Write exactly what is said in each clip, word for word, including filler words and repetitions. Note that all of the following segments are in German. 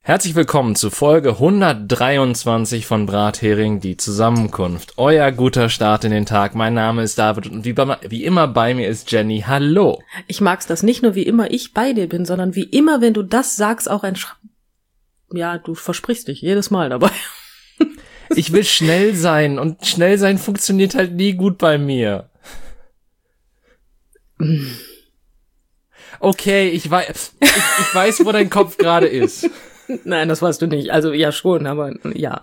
Herzlich willkommen zu Folge hundertdreiundzwanzig von Brathering, die Zusammenkunft. Euer guter Start in den Tag. Mein Name ist David und wie, bei, wie immer bei mir ist Jenny. Hallo. Ich mag's, dass nicht nur wie immer ich bei dir bin, sondern wie immer, wenn du das sagst, auch ein Sch- Ja, du versprichst dich jedes Mal dabei. Ich will schnell sein und schnell sein funktioniert halt nie gut bei mir. Okay, ich weiß, ich, ich weiß, wo dein Kopf gerade ist. Nein, das weißt du nicht. Also ja schon, aber ja.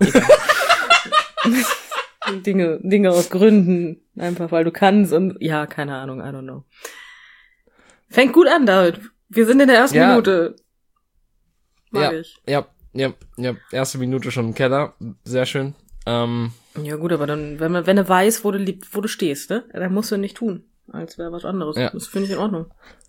Dinge, Dinge aus Gründen, einfach weil du kannst und ja, keine Ahnung, I don't know. Fängt gut an, David. Wir sind in der ersten ja. Minute. Mag ja, ich. ja, ja, ja, erste Minute schon im Keller. Sehr schön. Ähm, ja gut, aber dann, wenn man, wenn du weißt, wo du lieb, wo du stehst, ne, dann musst du nicht tun, als wäre was anderes. Ja. Das finde ich in Ordnung.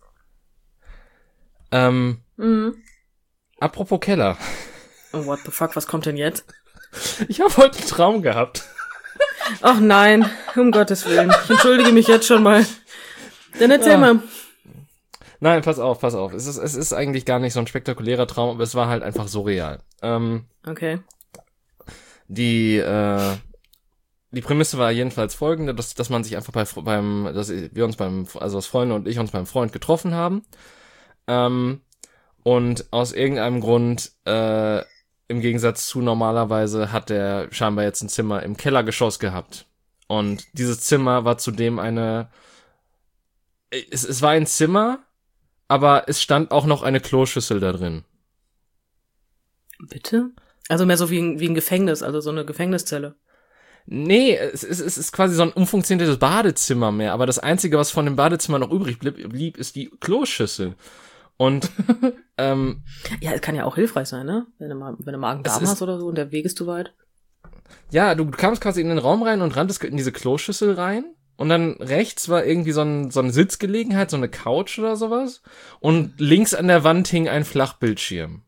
Ähm, Mhm. Apropos Keller. Oh, what the fuck, was kommt denn jetzt? Ich habe heute einen Traum gehabt. Ach nein, um Gottes Willen. Ich entschuldige mich jetzt schon mal. Dann erzähl Ja. mal. Nein, pass auf, pass auf. Es ist, es ist eigentlich gar nicht so ein spektakulärer Traum, aber es war halt einfach surreal. Ähm, Okay. die, äh, die Prämisse war jedenfalls folgende, dass, dass man sich einfach bei, beim, dass wir uns beim, also das Freunde und ich uns beim Freund getroffen haben. Ähm, und aus irgendeinem Grund, äh, im Gegensatz zu normalerweise hat der scheinbar jetzt ein Zimmer im Kellergeschoss gehabt. Und dieses Zimmer war zudem eine, es, es war ein Zimmer, aber es stand auch noch eine Kloschüssel da drin. Bitte? Also mehr so wie ein, wie ein Gefängnis, also so eine Gefängniszelle. Nee, es ist, es ist quasi so ein umfunktioniertes Badezimmer mehr, aber das Einzige, was von dem Badezimmer noch übrig blieb, blieb ist die Kloschüssel. Und ähm, Ja, es kann ja auch hilfreich sein, ne? Wenn du mal, wenn du Magen-Darm ist- hast oder so und der Weg ist zu weit. ja, du kamst quasi in den Raum rein und ranntest in diese Kloschüssel rein und dann rechts war irgendwie so, ein, so eine Sitzgelegenheit, so eine Couch oder sowas und links an der Wand hing ein Flachbildschirm.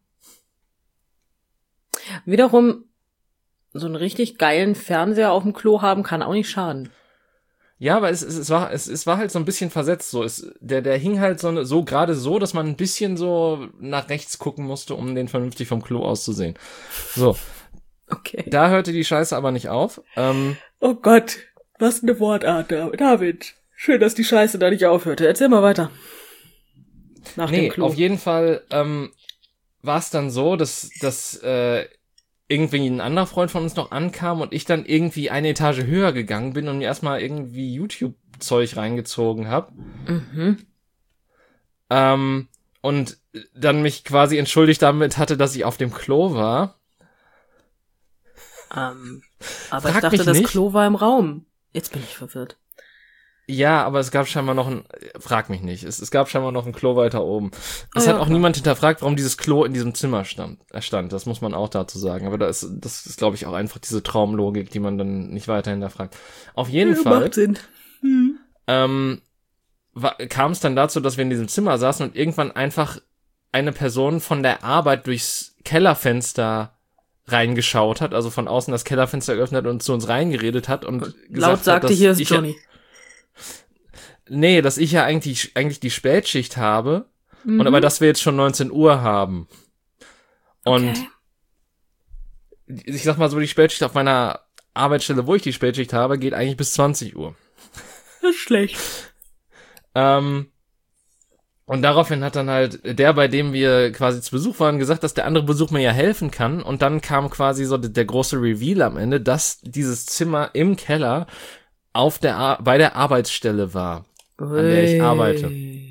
Wiederum, so einen richtig geilen Fernseher auf dem Klo haben, kann auch nicht schaden. Ja, aber es, es, es war es, es war halt so ein bisschen versetzt so. Es, der der hing halt so ne, so gerade so, dass man ein bisschen so nach rechts gucken musste, um den vernünftig vom Klo auszusehen. So, Okay. da hörte die Scheiße aber nicht auf. Ähm, Oh Gott, was eine Wortart, David. Schön, dass die Scheiße da nicht aufhörte. Erzähl mal weiter. Nach nee, dem Klo. auf jeden Fall ähm, war es dann so, dass dass äh, irgendwie ein anderer Freund von uns noch ankam und ich dann irgendwie eine Etage höher gegangen bin und mir erstmal irgendwie YouTube-Zeug reingezogen habe. Mhm. Ähm, und dann mich quasi entschuldigt damit hatte, dass ich auf dem Klo war. Ähm, aber Frag ich dachte, mich das nicht. Klo war im Raum. Jetzt bin ich verwirrt. Ja, aber es gab scheinbar noch ein, frag mich nicht, es, es gab scheinbar noch ein Klo weiter oben. Es Oh ja, hat auch klar. niemand hinterfragt, warum dieses Klo in diesem Zimmer stand, äh, stand. Das muss man auch dazu sagen. Aber das, das ist, glaube ich, auch einfach diese Traumlogik, die man dann nicht weiter hinterfragt. Auf jeden Ja, Fall macht Sinn. Hm. ähm, kam es dann dazu, dass wir in diesem Zimmer saßen und irgendwann einfach eine Person von der Arbeit durchs Kellerfenster reingeschaut hat, also von außen das Kellerfenster geöffnet und zu uns reingeredet hat und gesagt Laut hat, sagte, dass hier ist ich Johnny. Nee, dass ich ja eigentlich eigentlich die Spätschicht habe Mhm. und aber dass wir jetzt schon neunzehn Uhr haben. Und Okay. ich sag mal so, die Spätschicht auf meiner Arbeitsstelle, wo ich die Spätschicht habe, geht eigentlich bis zwanzig Uhr. Das ist schlecht. Ähm, und daraufhin hat dann halt der, bei dem wir quasi zu Besuch waren, gesagt, dass der andere Besuch mir ja helfen kann. Und dann kam quasi so der, der große Reveal am Ende, dass dieses Zimmer im Keller auf der Ar- bei der Arbeitsstelle war, an der ich arbeite.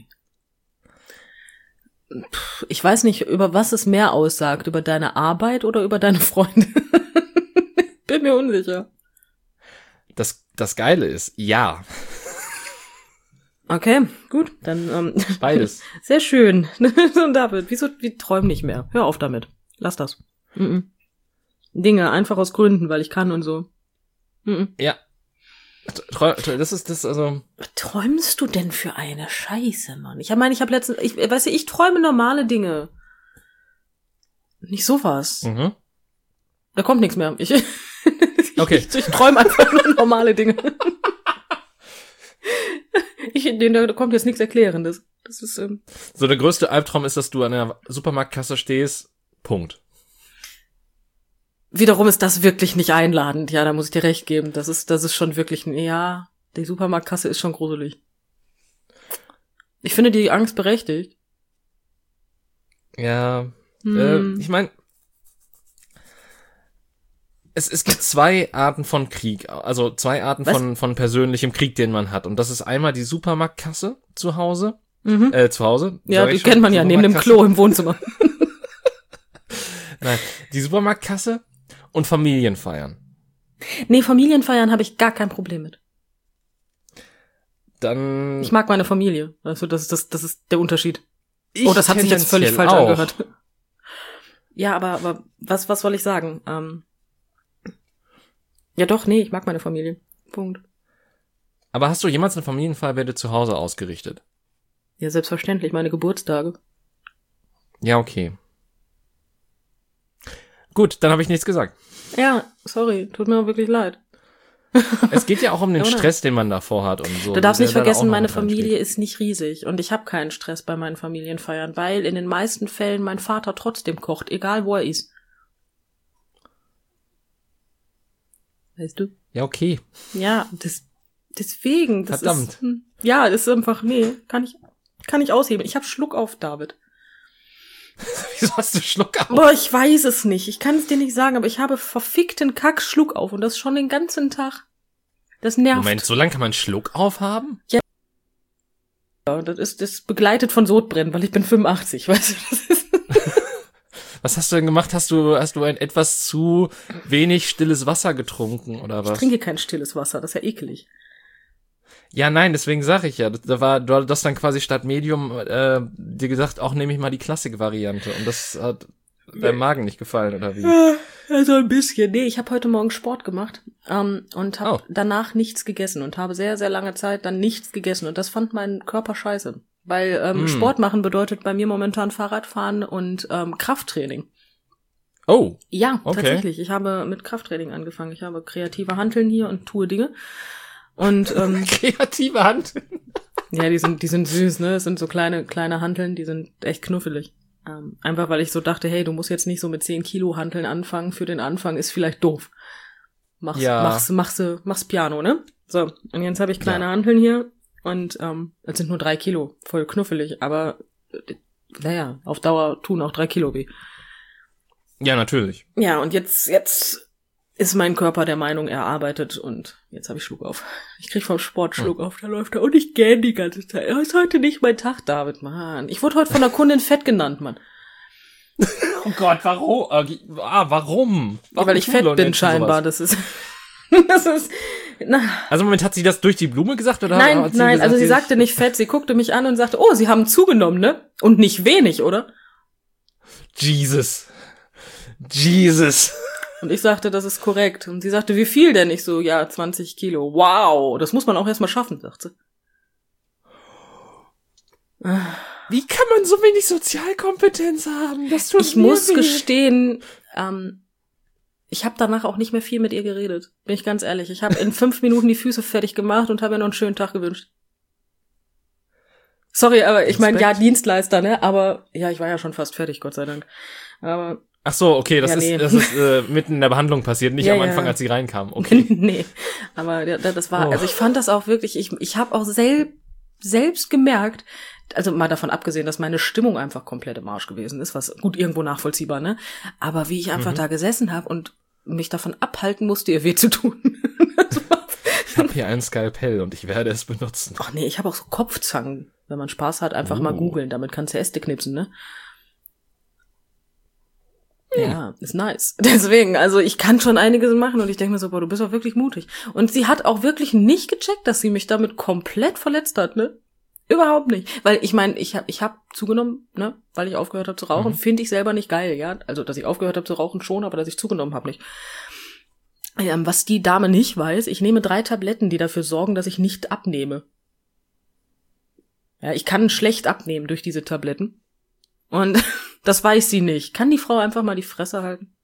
Puh, ich weiß nicht, über was es mehr aussagt, über deine Arbeit oder über deine Freunde. Bin mir unsicher. Das, das Geile ist, ja, Okay, gut, dann ähm, beides. sehr schön. Und David, wieso, wie träum nicht mehr? Hör auf damit. Lass das. Mhm. Dinge, einfach aus Gründen, weil ich kann und so. Mhm. Ja. Trau- trau- Das ist das, also. Was träumst du denn für eine Scheiße, Mann? Ich meine, ich habe letztens, ich, weißt du, ich träume normale Dinge. Nicht sowas. Mhm. Da kommt nichts mehr. Ich, Okay. ich, ich träume einfach nur normale Dinge. Ich, den, da kommt jetzt nichts Erklärendes. Das ist, ähm, So, der größte Albtraum ist, dass du an der Supermarktkasse stehst. Punkt. wiederum ist das wirklich nicht einladend. Ja, da muss ich dir recht geben. Das ist, das ist schon wirklich, ja, die Supermarktkasse ist schon gruselig. Ich finde die Angst berechtigt. Ja, Hm. äh, ich meine, es, es gibt zwei Arten von Krieg, also zwei Arten Was? von, von persönlichem Krieg, den man hat. Und das ist einmal die Supermarktkasse zu Hause, Mhm. äh, zu Hause. Ja, sag die ich schon, kennt man ja neben dem Supermarktkasse. Klo im Wohnzimmer. Nein, die Supermarktkasse und Familienfeiern. Nee, Familienfeiern habe ich gar kein Problem mit. Dann. Ich mag meine Familie. Also das ist das, das ist der Unterschied. ich Oh, das hat sich jetzt völlig tendenziell falsch auch. angehört. Ja, aber, aber was, was soll ich sagen? Ähm, ja doch, nee, ich mag meine Familie. Punkt. Aber hast du jemals eine Familienfeier bei dir zu Hause ausgerichtet? Ja, selbstverständlich, meine Geburtstage. Ja, okay. Gut, dann habe ich nichts gesagt. Ja, sorry, tut mir auch wirklich leid. Es geht ja auch um den Ja, oder? Stress, den man davor hat und so. Du darfst der nicht da auch vergessen, noch meine mit reinspielt. Familie ist nicht riesig und ich habe keinen Stress bei meinen Familienfeiern, weil in den meisten Fällen mein Vater trotzdem kocht, egal wo er ist. Weißt du? Ja, okay. Ja, das, deswegen. Das Verdammt. Ist, hm, ja, das ist einfach, nee, kann ich, kann ich ausheben. Ich hab Schluck auf, David. Wieso hast du Schluck auf? Boah, ich weiß es nicht. Ich kann es dir nicht sagen, aber ich habe verfickten Kack Schluck auf und das schon den ganzen Tag. Das nervt. Moment, so lange kann man Schluck aufhaben? Ja, das ist, das ist begleitet von Sodbrennen, weil ich bin fünfundachtzig, weißt du, das ist. Was hast du denn gemacht? Hast du, hast du ein etwas zu wenig stilles Wasser getrunken oder Ich was? trinke kein stilles Wasser, das ist ja ekelig. Ja, nein, deswegen sage ich ja, da war, du hast dann quasi statt Medium äh, dir gesagt, auch nehme ich mal die Klassik-Variante und das hat deinem Magen nicht gefallen oder wie? Also ein bisschen. Nee, ich habe heute Morgen Sport gemacht ähm, und habe Oh. danach nichts gegessen und habe sehr, sehr lange Zeit dann nichts gegessen und das fand mein Körper scheiße. Weil ähm, Mm. Sport machen bedeutet bei mir momentan Fahrradfahren und ähm, Krafttraining. Oh, Ja, Okay. tatsächlich. Ich habe mit Krafttraining angefangen. Ich habe kreative Hanteln hier und tue Dinge. Und ähm, kreative Hand. ja, die sind, die sind süß, ne? Das sind so kleine, kleine Hanteln, die sind echt knuffelig. Ähm, einfach weil ich so dachte, hey, du musst jetzt nicht so mit zehn Kilo Hanteln anfangen. Für den Anfang ist vielleicht doof. Mach's, Ja. mach's, mach's, mach's Piano, ne? So, und jetzt habe ich kleine Ja. Hanteln hier und ähm, es sind nur drei Kilo, voll knuffelig, aber äh, naja, auf Dauer tun auch drei Kilo weh. Ja, natürlich. Ja, und jetzt, jetzt ist mein Körper der Meinung, er arbeitet und jetzt habe ich Schluck auf. Ich krieg vom Sport Schluck auf, da läuft er und ich gähn die ganze Zeit. Oh, ist heute nicht mein Tag, David, Mann. Ich wurde heute von der Kundin fett genannt, Mann. Oh Gott, warum? Äh, ah, warum? warum Weil ich tun fett Leute bin Menschen scheinbar, sowas? das ist, das ist, na, Also im Moment hat sie das durch die Blume gesagt oder nein, hat sie nein, gesagt, also sie ist- sagte nicht fett, sie guckte mich an und sagte, oh, sie haben zugenommen, ne? Und nicht wenig, oder? Jesus. Jesus. Und ich sagte, das ist korrekt. Und sie sagte, wie viel denn? Ich so, ja, zwanzig Kilo. Wow, das muss man auch erstmal schaffen, sagt sie. Wie kann man so wenig Sozialkompetenz haben? Das tut Ich mir muss weh. gestehen, ähm, ich habe danach auch nicht mehr viel mit ihr geredet. Bin ich ganz ehrlich. Ich habe in fünf Minuten die Füße fertig gemacht und habe ihr noch einen schönen Tag gewünscht. Sorry, aber ich meine, ja, Respekt. Dienstleister, ne? Aber ja, ich war ja schon fast fertig, Gott sei Dank. Aber Ach so, okay, das Ja, ist nee. das ist äh, mitten in der Behandlung passiert, nicht Ja, am Anfang, ja. als sie reinkam. Okay. nee, aber ja, das war, Oh. also ich fand das auch wirklich, ich ich habe auch sel selbst gemerkt, also mal davon abgesehen, dass meine Stimmung einfach komplett im Arsch gewesen ist, was gut irgendwo nachvollziehbar, ne? Aber wie ich einfach Mhm. da gesessen habe und mich davon abhalten musste, ihr weh zu tun. Ich habe hier ein Skalpell und ich werde es benutzen. Ach nee, ich habe auch so Kopfzangen. Wenn man Spaß hat, einfach mal Oh. googeln, damit kannst du Äste knipsen, ne? Ja, ist nice. Deswegen, also ich kann schon einiges machen und ich denke mir so, boah, du bist auch wirklich mutig. Und sie hat auch wirklich nicht gecheckt, dass sie mich damit komplett verletzt hat, ne? Überhaupt nicht. Weil ich meine, ich habe ich hab zugenommen, ne? Weil ich aufgehört habe zu rauchen, Mhm. finde ich selber nicht geil, ja? Also, dass ich aufgehört habe zu rauchen schon, aber dass ich zugenommen habe nicht. Ähm, was die Dame nicht weiß, ich nehme drei Tabletten, die dafür sorgen, dass ich nicht abnehme. Ja, ich kann schlecht abnehmen durch diese Tabletten. Und das weiß sie nicht. Kann die Frau einfach mal die Fresse halten?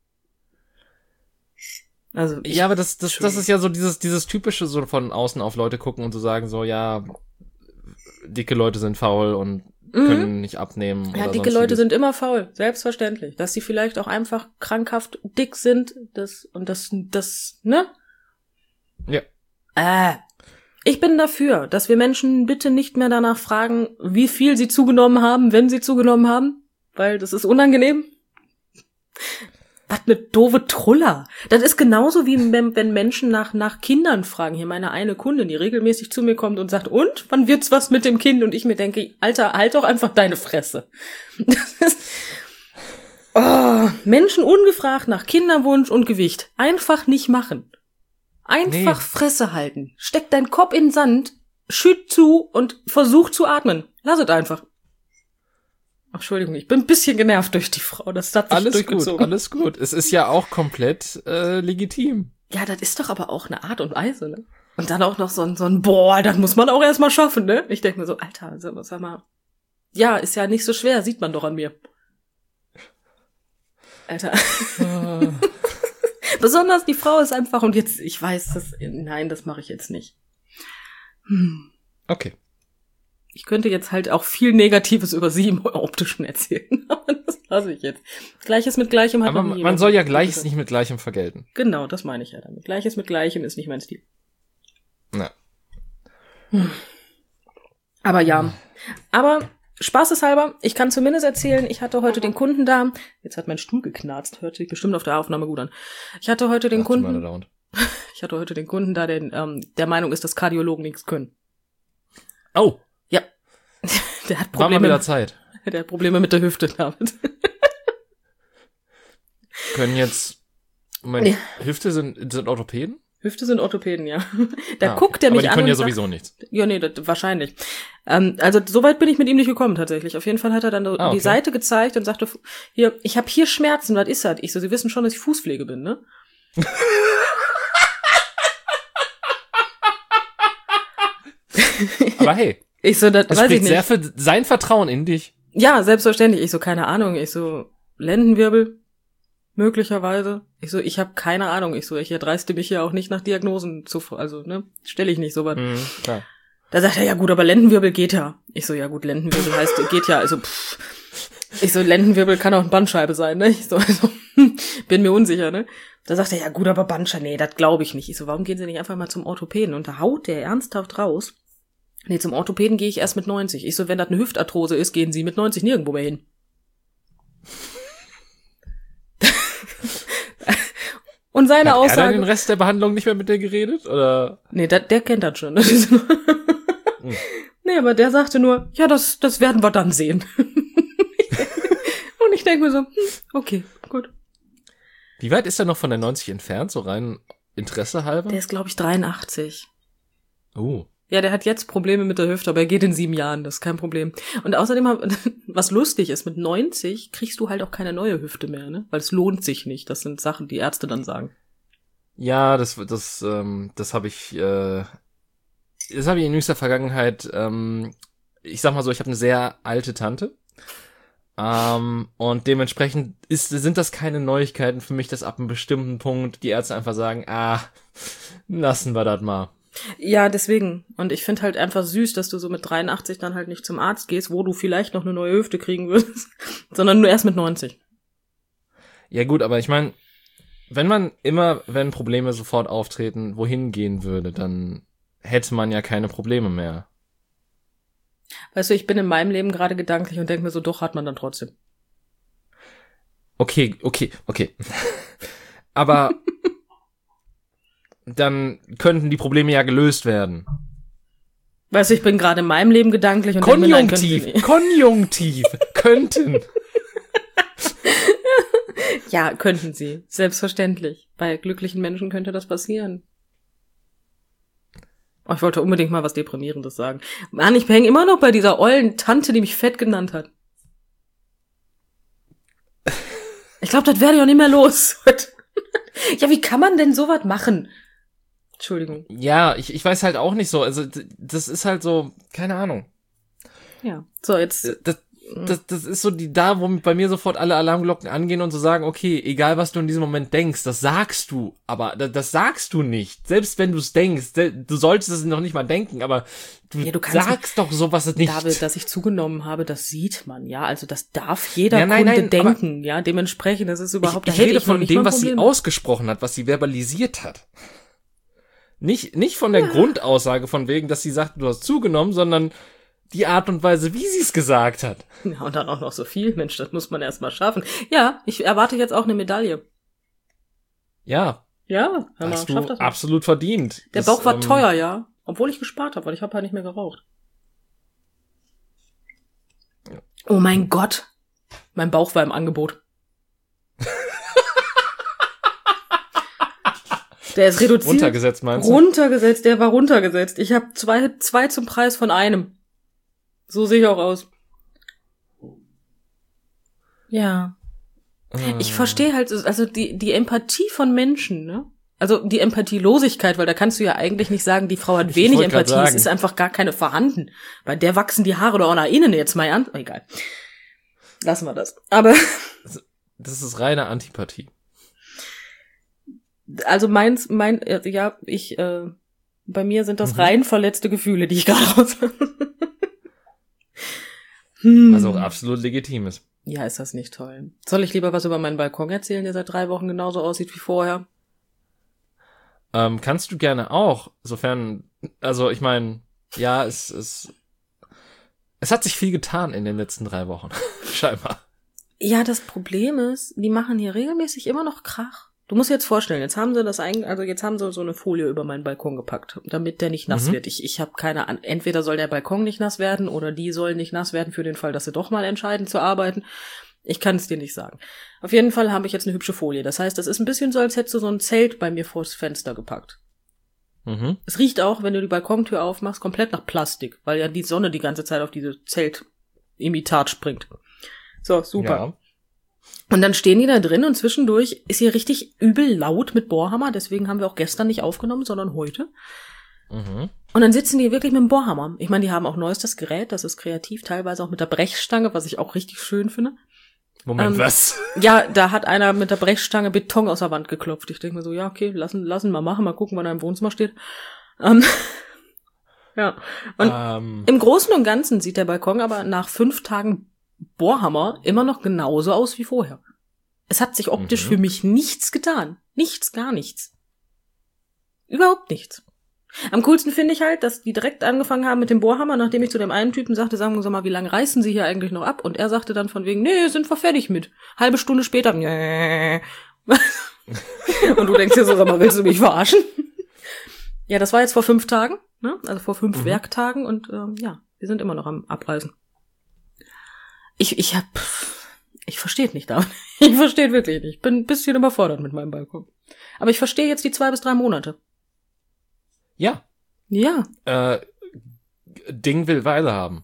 Also ich, Ja, aber das das das ist ja so dieses dieses typische so von außen auf Leute gucken und so sagen so, ja, dicke Leute sind faul und können nicht abnehmen. Ja, oder dicke Leute sonstiges. sind immer faul, selbstverständlich. Dass sie vielleicht auch einfach krankhaft dick sind, das und das, das, ne? Ja. Äh. Ich bin dafür, dass wir Menschen bitte nicht mehr danach fragen, wie viel sie zugenommen haben, wenn sie zugenommen haben, weil das ist unangenehm. Was ne doofe Truller. Das ist genauso wie wenn, wenn Menschen nach, nach Kindern fragen. Hier meine eine Kundin, die regelmäßig zu mir kommt und sagt, und, wann wird's was mit dem Kind? Und ich mir denke, Alter, halt doch einfach deine Fresse. Das ist, oh, Menschen ungefragt nach Kinderwunsch und Gewicht. Einfach nicht machen. Einfach nee. Fresse halten. Steck deinen Kopf in den Sand, schütt zu und versuch zu atmen. Lass es einfach. Ach, Entschuldigung, ich bin ein bisschen genervt durch die Frau. Das hat sich alles durchgezogen. Gut, alles gut. Es ist ja auch komplett äh, legitim. Ja, das ist doch aber auch eine Art und Weise, ne? Und dann auch noch so ein, so ein boah, das muss man auch erstmal schaffen, ne? Ich denke mir so, Alter, sag mal, ja, ist ja nicht so schwer, sieht man doch an mir. Alter. Besonders die Frau ist einfach, und jetzt, ich weiß, das, nein, das mache ich jetzt nicht. Hm. Okay. Ich könnte jetzt halt auch viel Negatives über sie im Optischen erzählen, aber das lasse ich jetzt. Gleiches mit Gleichem hat aber noch nie man soll ja Gleiches nicht mit Gleichem vergelten. Genau, das meine ich ja damit. Gleiches mit Gleichem ist nicht mein Stil. Na. Hm. Aber ja, hm. aber spaßeshalber, ich kann zumindest erzählen, ich hatte heute den Kunden da, jetzt hat mein Stuhl geknarzt, hört sich bestimmt auf der Aufnahme gut an. Ich hatte heute den Ach, Kunden, ich hatte heute den Kunden da, der ähm, der Meinung ist, dass Kardiologen nichts können. Oh. Ja. Der hat Probleme. War mal wieder Zeit. Der hat Probleme mit der Hüfte damit. Können jetzt, meine, ja. Hüfte sind, sind Orthopäden? Hüfte sind Orthopäden, ja. Da ah, guckt er mich an. Aber die können ja sagt, sowieso nichts. Ja, nee, das, wahrscheinlich. Ähm, also so weit bin ich mit ihm nicht gekommen tatsächlich. Auf jeden Fall hat er dann ah, okay. die Seite gezeigt und sagte, hier, ich habe hier Schmerzen, was ist das? Ich so, Sie wissen schon, dass ich Fußpflege bin, ne? Aber hey, ich so, das, das weiß spricht ich nicht. sehr für sein Vertrauen in dich. Ja, selbstverständlich. Ich so, keine Ahnung. Ich so, Lendenwirbel, möglicherweise. Ich so, ich habe keine Ahnung. Ich so, ich erdreiste mich ja auch nicht nach Diagnosen zu, also, ne, stelle ich nicht so was. Mhm, klar. Da sagt er, ja gut, aber Lendenwirbel geht ja. Ich so, ja gut, Lendenwirbel heißt, geht ja, also, pff. Ich so, Lendenwirbel kann auch eine Bandscheibe sein, ne? Ich so, also, bin mir unsicher, ne? Da sagt er, ja gut, aber Bandscheibe, nee, das glaube ich nicht. Ich so, warum gehen Sie nicht einfach mal zum Orthopäden? Und da haut der ernsthaft raus. Nee, zum Orthopäden gehe ich erst mit neunzig. Ich so, wenn das eine Hüftarthrose ist, gehen Sie mit neunzig nirgendwo mehr hin. Und seine Hat Aussage... Hat er den Rest der Behandlung nicht mehr mit dir geredet, oder? Nee, dat, der kennt das schon. hm. Nee, aber der sagte nur, ja, das, das werden wir dann sehen. Und ich denke mir so, hm, okay, gut. Wie weit ist er noch von der neunzig entfernt, so rein Interesse halber? Der ist, glaube ich, dreiundachtzig. Oh. Ja, der hat jetzt Probleme mit der Hüfte, aber er geht in sieben Jahren, das ist kein Problem. Und außerdem, was lustig ist, mit neunzig kriegst du halt auch keine neue Hüfte mehr, ne? Weil es lohnt sich nicht. Das sind Sachen, die Ärzte dann sagen. Ja, das, das, ähm, das habe ich, äh, das habe ich in jüngster Vergangenheit, ähm, ich sag mal so, ich habe eine sehr alte Tante. Ähm, und dementsprechend ist, sind das keine Neuigkeiten für mich, dass ab einem bestimmten Punkt die Ärzte einfach sagen, ah, lassen wir das mal. Ja, deswegen. Und ich finde halt einfach süß, dass du so mit dreiundachtzig dann halt nicht zum Arzt gehst, wo du vielleicht noch eine neue Hüfte kriegen würdest, sondern nur erst mit neunzig. Ja gut, aber ich meine, wenn man immer, wenn Probleme sofort auftreten, wohin gehen würde, dann hätte man ja keine Probleme mehr. Weißt du, ich bin in meinem Leben gerade gedanklich und denke mir so, doch, hat man dann trotzdem. Okay, okay, okay. Aber dann könnten die Probleme ja gelöst werden. Weißt du, ich bin gerade in meinem Leben gedanklich und Konjunktiv, denke mir, nein, Konjunktiv, könnten. Ja, könnten sie. Selbstverständlich. Bei glücklichen Menschen könnte das passieren. Oh, ich wollte unbedingt mal was Deprimierendes sagen. Mann, ich hänge immer noch bei dieser ollen Tante, die mich fett genannt hat. Ich glaube, das werde ich auch nicht mehr los. Ja, wie kann man denn sowas machen? Entschuldigung. Ja, ich, ich weiß halt auch nicht so. Also, das ist halt so, keine Ahnung. Ja, so jetzt. Das, das, das ist so die da, wo bei mir sofort alle Alarmglocken angehen und so sagen, okay, egal was du in diesem Moment denkst, das sagst du, aber das, das sagst du nicht. Selbst wenn du es denkst, du solltest es noch nicht mal denken, aber du, ja, du sagst doch sowas nicht. David, dass ich zugenommen habe, das sieht man, ja, also das darf jeder ja, nein, Kunde nein, denken, ja, dementsprechend, das ist überhaupt, ich, ich da rede ich von dem, was sie Problem. ausgesprochen hat, was sie verbalisiert hat. Nicht, nicht von der ja. Grundaussage von wegen, dass sie sagt, du hast zugenommen, sondern die Art und Weise, wie sie es gesagt hat. Ja, und dann auch noch so viel. Mensch, das muss man erst mal schaffen. Ja, ich erwarte jetzt auch eine Medaille. Ja. Ja, hör mal, hast du schaff das mal. Absolut verdient. Der das, Bauch war ähm, teuer, ja. Obwohl ich gespart habe, weil ich habe halt nicht mehr geraucht. Ja. Oh mein Gott. Mein Bauch war im Angebot. Der ist reduziert. Runtergesetzt, meinst du? Runtergesetzt, der war runtergesetzt. Ich habe zwei, zwei zum Preis von einem. So sehe ich auch aus. Ja. Äh. Ich verstehe halt, also die, die Empathie von Menschen, ne? Also die Empathielosigkeit, weil da kannst du ja eigentlich nicht sagen, die Frau hat wenig Empathie, es ist einfach gar keine vorhanden. Bei der wachsen die Haare doch auch nach innen jetzt mal an. Egal. Lassen wir das. Aber. Das ist reine Antipathie. Also meins, mein, ja, ich, äh, bei mir sind das mhm. rein verletzte Gefühle, die ich gerade raus. hm. Was auch absolut legitim ist. Ja, ist das nicht toll. Soll ich lieber was über meinen Balkon erzählen, der seit drei Wochen genauso aussieht wie vorher? Ähm, kannst du gerne auch, sofern, also ich meine, ja, es, es, es hat sich viel getan in den letzten drei Wochen, scheinbar. Ja, das Problem ist, die machen hier regelmäßig immer noch Krach. Du musst dir jetzt vorstellen, jetzt haben sie das eigentlich, also jetzt haben sie so eine Folie über meinen Balkon gepackt, damit der nicht nass mhm. wird. Ich, ich habe keine Ahnung, entweder soll der Balkon nicht nass werden oder die sollen nicht nass werden für den Fall, dass sie doch mal entscheiden zu arbeiten. Ich kann es dir nicht sagen. Auf jeden Fall habe ich jetzt eine hübsche Folie. Das heißt, das ist ein bisschen so, als hättest du so ein Zelt bei mir vors Fenster gepackt. Mhm. Es riecht auch, wenn du die Balkontür aufmachst, komplett nach Plastik, weil ja die Sonne die ganze Zeit auf diese Zeltimitat springt. So, super. Ja. Und dann stehen die da drin und zwischendurch ist hier richtig übel laut mit Bohrhammer. Deswegen haben wir auch gestern nicht aufgenommen, sondern heute. Mhm. Und dann sitzen die wirklich mit dem Bohrhammer. Ich meine, die haben auch neuestes Gerät, das ist kreativ, teilweise auch mit der Brechstange, was ich auch richtig schön finde. Moment, ähm, was? Ja, da hat einer mit der Brechstange Beton aus der Wand geklopft. Ich denke mir so, ja, okay, lassen, lassen wir machen, mal gucken, wann er im Wohnzimmer steht. Ähm, ja. Und ähm. im Großen und Ganzen sieht der Balkon aber nach fünf Tagen Bohrhammer immer noch genauso aus wie vorher. Es hat sich optisch mhm. für mich nichts getan. Nichts, gar nichts. Überhaupt nichts. Am coolsten finde ich halt, dass die direkt angefangen haben mit dem Bohrhammer, nachdem ich zu dem einen Typen sagte, sagen Sie mal, wie lange reißen Sie hier eigentlich noch ab? Und er sagte dann von wegen, nee, sind wir fertig mit. Halbe Stunde später, nee. Und du denkst dir so, sag mal, willst du mich verarschen? Ja, das war jetzt vor fünf Tagen, ne? Also vor fünf mhm. Werktagen und ähm, ja, wir sind immer noch am Abreißen. Ich, ich hab, ich verstehe nicht da. Ich verstehe wirklich nicht. Ich bin ein bisschen überfordert mit meinem Balkon. Aber ich verstehe jetzt die zwei bis drei Monate. Ja. Ja. Äh, Ding will Weile haben.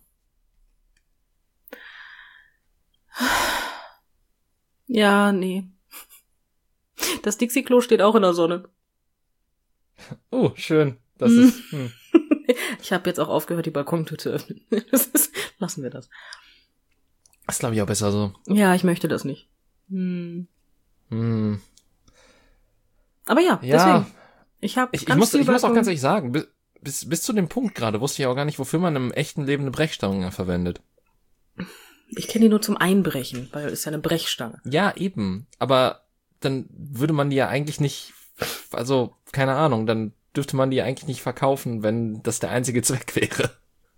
Ja, nee. Das Dixie-Klo steht auch in der Sonne. Oh, schön. Das hm. ist. Hm. Ich habe jetzt auch aufgehört, die Balkontür zu öffnen. Das ist, lassen wir das. Das glaube ich auch besser so. Ja, ich möchte das nicht. Hm. Hm. Aber ja, ja. deswegen. Ich habe ich, ich muss, ich muss auch ganz ehrlich sagen, bis, bis, bis zu dem Punkt gerade wusste ich auch gar nicht, wofür man im echten Leben eine Brechstange verwendet. Ich kenne die nur zum Einbrechen, weil es ist ja eine Brechstange. Ja, eben. Aber dann würde man die ja eigentlich nicht, also, keine Ahnung, dann dürfte man die eigentlich nicht verkaufen, wenn das der einzige Zweck wäre.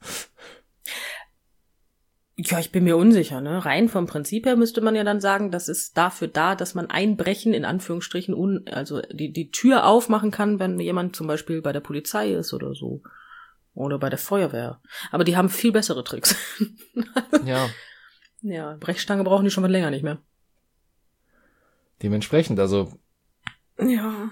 Ja, ich bin mir unsicher, ne? Rein vom Prinzip her müsste man ja dann sagen, das ist dafür da, dass man Einbrechen in Anführungsstrichen, un, also die, die Tür aufmachen kann, wenn jemand zum Beispiel bei der Polizei ist oder so. Oder bei der Feuerwehr. Aber die haben viel bessere Tricks. Ja. Ja, Brechstange brauchen die schon mal länger nicht mehr. Dementsprechend, also. Ja.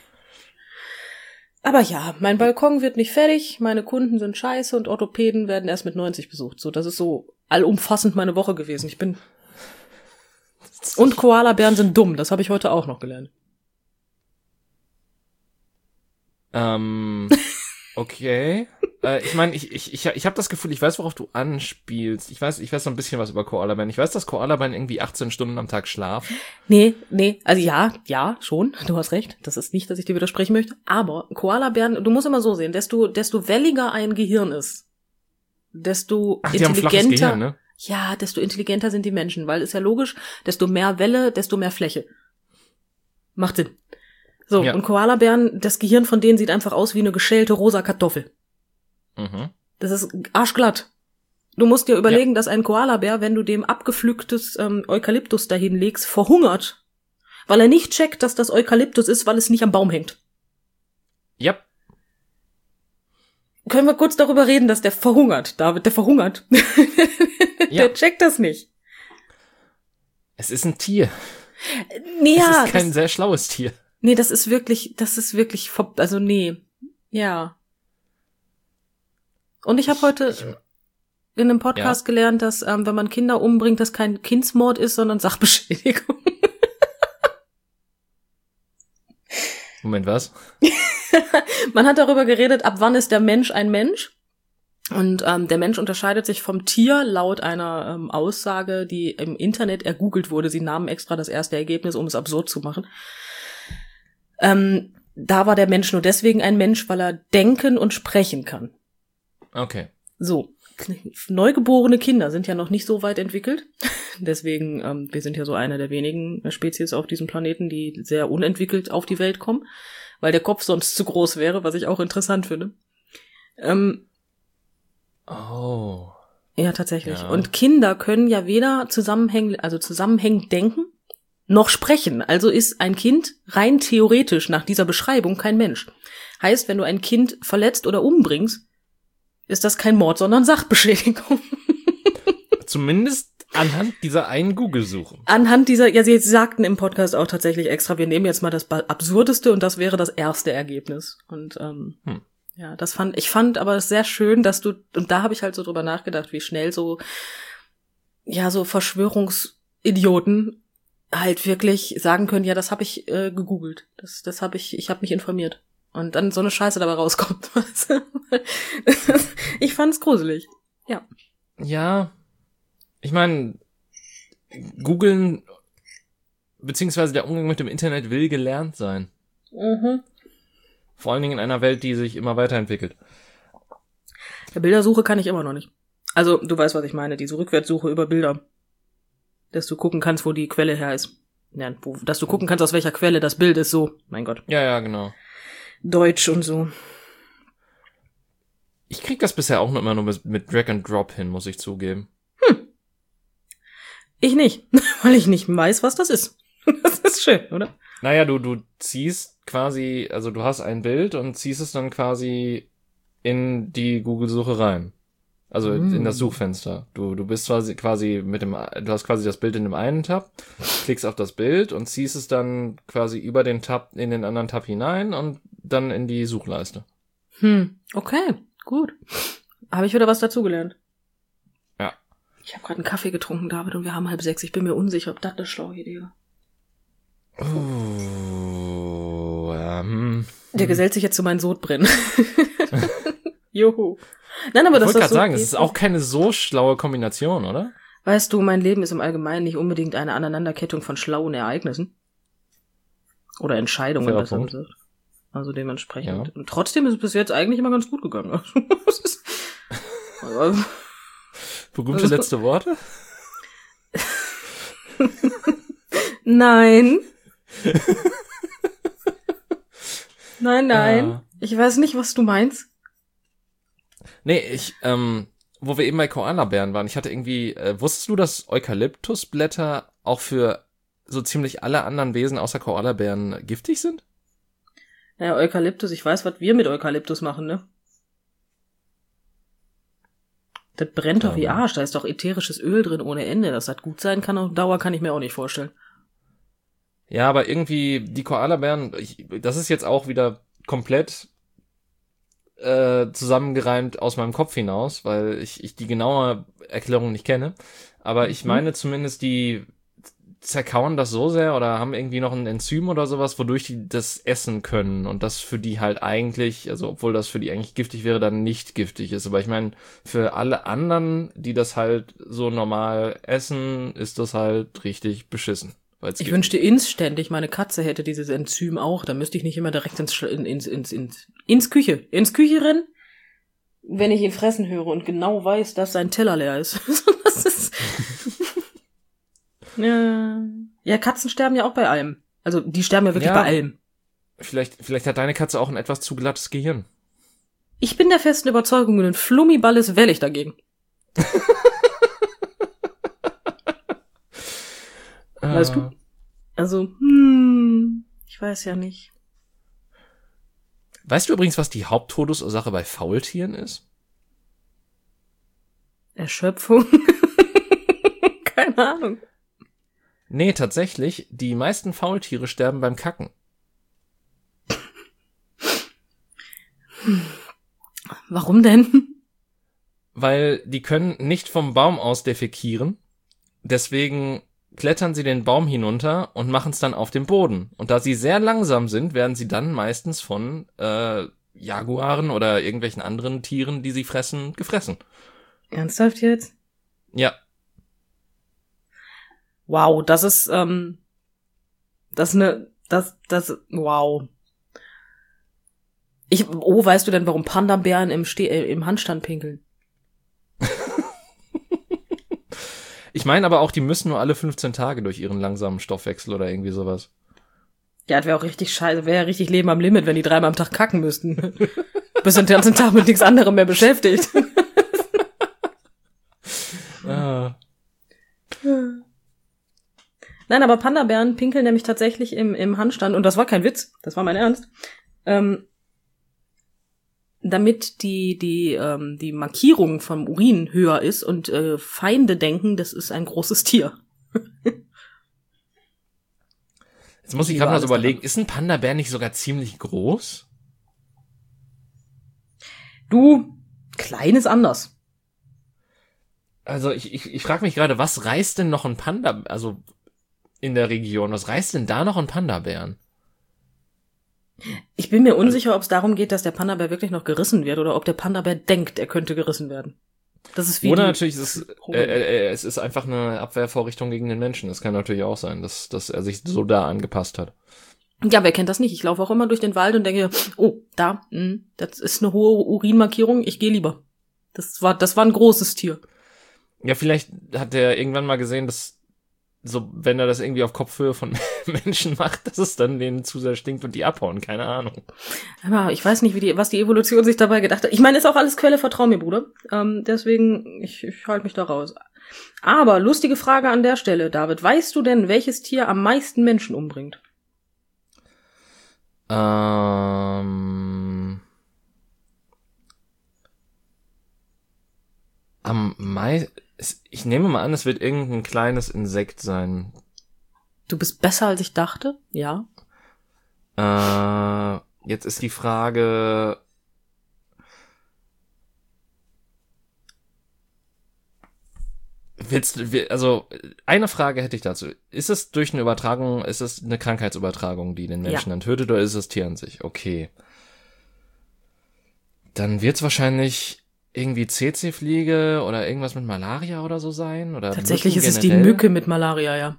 Aber ja, mein Balkon wird nicht fertig, meine Kunden sind scheiße und Orthopäden werden erst mit neunzig besucht. So, das ist so allumfassend meine Woche gewesen. Ich bin und Koalabären sind dumm, das habe ich heute auch noch gelernt. Ähm, okay. Äh, ich meine, ich, ich, ich, ich habe das Gefühl, ich weiß, worauf du anspielst. Ich weiß, ich weiß noch ein bisschen was über Koalabären. Ich weiß, dass Koalabären irgendwie achtzehn Stunden am Tag schlafen. Nee, nee, also ja, ja, schon, du hast recht. Das ist nicht, dass ich dir widersprechen möchte. Aber Koalabären, du musst immer so sehen, desto, desto welliger ein Gehirn ist, desto Ach, die haben ein flaches intelligenter, Gehirn, ne? ja, desto intelligenter sind die Menschen, weil ist ja logisch, desto mehr Welle, desto mehr Fläche. Macht Sinn. So, Ja. und Koalabären, das Gehirn von denen sieht einfach aus wie eine geschälte rosa Kartoffel. Mhm. Das ist arschglatt. Du musst dir überlegen, dass ein Koalabär, wenn du dem abgepflücktes ähm, Eukalyptus dahin legst, verhungert. Weil er nicht checkt, dass das Eukalyptus ist, weil es nicht am Baum hängt. Ja. Können wir kurz darüber reden, dass der verhungert, David, der verhungert. Ja. Der checkt das nicht. Es ist ein Tier. Nee, Es ja, ist kein das, sehr schlaues Tier. nee, das ist wirklich, das ist wirklich, ver- also nee, ja. Und ich habe heute Ich, in einem Podcast Ja. gelernt, dass ähm, wenn man Kinder umbringt, das kein Kindsmord ist, sondern Sachbeschädigung. Moment, was? Man hat darüber geredet, ab wann ist der Mensch ein Mensch? Und ähm, der Mensch unterscheidet sich vom Tier laut einer ähm, Aussage, die im Internet ergoogelt wurde. Sie nahmen extra das erste Ergebnis, um es absurd zu machen. Ähm, da war der Mensch nur deswegen ein Mensch, weil er denken und sprechen kann. Okay. So, neugeborene Kinder sind ja noch nicht so weit entwickelt. Deswegen, ähm, wir sind ja so eine der wenigen Spezies auf diesem Planeten, die sehr unentwickelt auf die Welt kommen, weil der Kopf sonst zu groß wäre, was ich auch interessant finde. Ähm, Oh. ja, tatsächlich. Ja. Und Kinder können ja weder zusammenhängend, also zusammenhängend denken, noch sprechen. Also ist ein Kind rein theoretisch nach dieser Beschreibung kein Mensch. Heißt, wenn du ein Kind verletzt oder umbringst, ist das kein Mord, sondern Sachbeschädigung. Zumindest anhand dieser einen Google-Suche. Anhand dieser, ja, sie sagten im Podcast auch tatsächlich extra, wir nehmen jetzt mal das Absurdeste und das wäre das erste Ergebnis. Und ähm, Hm. ja, das fand, ich fand aber sehr schön, dass du, und da habe ich halt so drüber nachgedacht, wie schnell so, ja, so Verschwörungsidioten halt wirklich sagen können, ja, das habe ich äh, gegoogelt, das, das habe ich, ich habe mich informiert. Und dann so eine Scheiße dabei rauskommt. Weißt du? Ich fand's gruselig. Ja. Ja. Ich meine, googeln beziehungsweise der Umgang mit dem Internet will gelernt sein. Mhm. Vor allen Dingen in einer Welt, die sich immer weiterentwickelt. Der Bildersuche kann ich immer noch nicht. Also, du weißt, was ich meine, diese Rückwärtssuche über Bilder. Dass du gucken kannst, wo die Quelle her ist. Ja, wo, dass du gucken kannst, aus welcher Quelle das Bild ist, so. Mein Gott. Ja, ja, genau. Deutsch und so. Ich krieg das bisher auch noch immer nur mit, mit Drag and Drop hin, muss ich zugeben. Ich nicht, weil ich nicht weiß, was das ist. Das ist schön, oder? Naja, du, du ziehst quasi, also du hast ein Bild und ziehst es dann quasi in die Google-Suche rein. Also Mm. in das Suchfenster. Du, du bist quasi, quasi mit dem, du hast quasi das Bild in dem einen Tab, klickst auf das Bild und ziehst es dann quasi über den Tab in den anderen Tab hinein und dann in die Suchleiste. Hm, okay, gut. Habe ich wieder was dazugelernt. Ja. Ich habe gerade einen Kaffee getrunken, David, und wir haben halb sechs. Ich bin mir unsicher, ob das eine schlaue Idee war. Oh, ähm. Der gesellt sich jetzt zu meinen Sodbrennen. Juhu. Nein, aber Ich das wollte ist gerade so sagen, es geht. ist auch keine so schlaue Kombination, oder? Weißt du, mein Leben ist im Allgemeinen nicht unbedingt eine Aneinanderkettung von schlauen Ereignissen. Oder Entscheidungen, Fairer besser Punkt. gesagt. Also dementsprechend. Ja. Und trotzdem ist es bis jetzt eigentlich immer ganz gut gegangen. Also, es ist- Aber- Berühmte letzte Worte? Nein. Nein, nein. Ja. Ich weiß nicht, was du meinst. Nee, ich, ähm, wo wir eben bei Koalabären waren, ich hatte irgendwie, äh, wusstest du, dass Eukalyptusblätter auch für so ziemlich alle anderen Wesen außer Koalabären giftig sind? Ja, Eukalyptus, ich weiß, was wir mit Eukalyptus machen, ne? Das brennt doch wie Ähm. Arsch, da ist doch ätherisches Öl drin ohne Ende. Dass das gut sein kann auf Dauer, kann ich mir auch nicht vorstellen. Ja, aber irgendwie die Koalabären, ich, das ist jetzt auch wieder komplett äh, zusammengereimt aus meinem Kopf hinaus, weil ich, ich die genaue Erklärung nicht kenne. Aber ich Mhm. meine zumindest die zerkauen das so sehr oder haben irgendwie noch ein Enzym oder sowas, wodurch die das essen können und das für die halt eigentlich, also obwohl das für die eigentlich giftig wäre, dann nicht giftig ist. Aber ich meine, für alle anderen, die das halt so normal essen, ist das halt richtig beschissen. Ich wünschte inständig, meine Katze hätte dieses Enzym auch, da müsste ich nicht immer direkt ins, ins, ins, ins, ins Küche, ins Küche rennen, wenn ich ihn fressen höre und genau weiß, dass sein Teller leer ist. Das ist ja. ja, Katzen sterben ja auch bei allem. Also die sterben ja wirklich ja, bei allem. Vielleicht, vielleicht hat deine Katze auch ein etwas zu glattes Gehirn. Ich bin der festen Überzeugung, ein Flummiball ist wellig dagegen. Weißt du? Also, hm, ich weiß ja nicht. Weißt du übrigens, was die Haupttodesursache bei Faultieren ist? Erschöpfung? Keine Ahnung. Nee, tatsächlich, die meisten Faultiere sterben beim Kacken. Warum denn? Weil die können nicht vom Baum aus defekieren, deswegen klettern sie den Baum hinunter und machen es dann auf dem Boden. Und da sie sehr langsam sind, werden sie dann meistens von äh, Jaguaren oder irgendwelchen anderen Tieren, die sie fressen, gefressen. Ernsthaft jetzt? Ja. Wow, das ist, ähm, das ist eine, das, das, wow. Ich, oh, weißt du denn, warum Panda-Bären im, Ste- äh, im Handstand pinkeln? Ich meine aber auch, die müssen nur alle fünfzehn Tage durch ihren langsamen Stoffwechsel oder irgendwie sowas. Ja, das wäre auch richtig scheiße, wäre ja richtig Leben am Limit, wenn die dreimal am Tag kacken müssten. Bist den ganzen Tag mit nichts anderem mehr beschäftigt. Ah. Nein, aber Panda-Bären pinkeln nämlich tatsächlich im, im Handstand, und das war kein Witz, das war mein Ernst, ähm, damit die die ähm, die Markierung vom Urin höher ist und äh, Feinde denken, das ist ein großes Tier. Jetzt muss ich gerade mal so überlegen, ist ein Panda-Bär nicht sogar ziemlich groß? Du, klein ist anders. Also ich ich, ich frage mich gerade, was reißt denn noch ein Panda, also in der Region, was reißt denn da noch ein Panda-Bären? Ich bin mir unsicher, ob es darum geht, dass der Panda-Bär wirklich noch gerissen wird oder ob der Panda-Bär denkt, er könnte gerissen werden. Das ist wie Oder natürlich ist es, äh, äh, es ist einfach eine Abwehrvorrichtung gegen den Menschen. Das kann natürlich auch sein, dass, dass er sich so da angepasst hat. Ja, wer kennt das nicht? Ich laufe auch immer durch den Wald und denke, oh, da, mh, das ist eine hohe Urinmarkierung, ich gehe lieber. Das war, das war ein großes Tier. Ja, vielleicht hat er irgendwann mal gesehen, dass so, wenn er das irgendwie auf Kopfhöhe von Menschen macht, dass es dann denen zu sehr stinkt und die abhauen, keine Ahnung. Aber ich weiß nicht, wie die, was die Evolution sich dabei gedacht hat. Ich meine, ist auch alles Quelle, vertrau mir, Bruder. Ähm, deswegen, ich, ich halte mich da raus. Aber lustige Frage an der Stelle, David. Weißt du denn, welches Tier am meisten Menschen umbringt? Ähm, am meisten, ich nehme mal an, es wird irgendein kleines Insekt sein. Du bist besser, als ich dachte? Ja. Äh, jetzt ist die Frage, willst du, also eine Frage hätte ich dazu. Ist es durch eine Übertragung, ist es eine Krankheitsübertragung, die den Menschen Ja. dann tötet, oder ist es Tier an sich? Okay. Dann wird's wahrscheinlich irgendwie C C-Fliege oder irgendwas mit Malaria oder so sein? Oder Tatsächlich Mücken ist es die generell? Mücke mit Malaria, ja.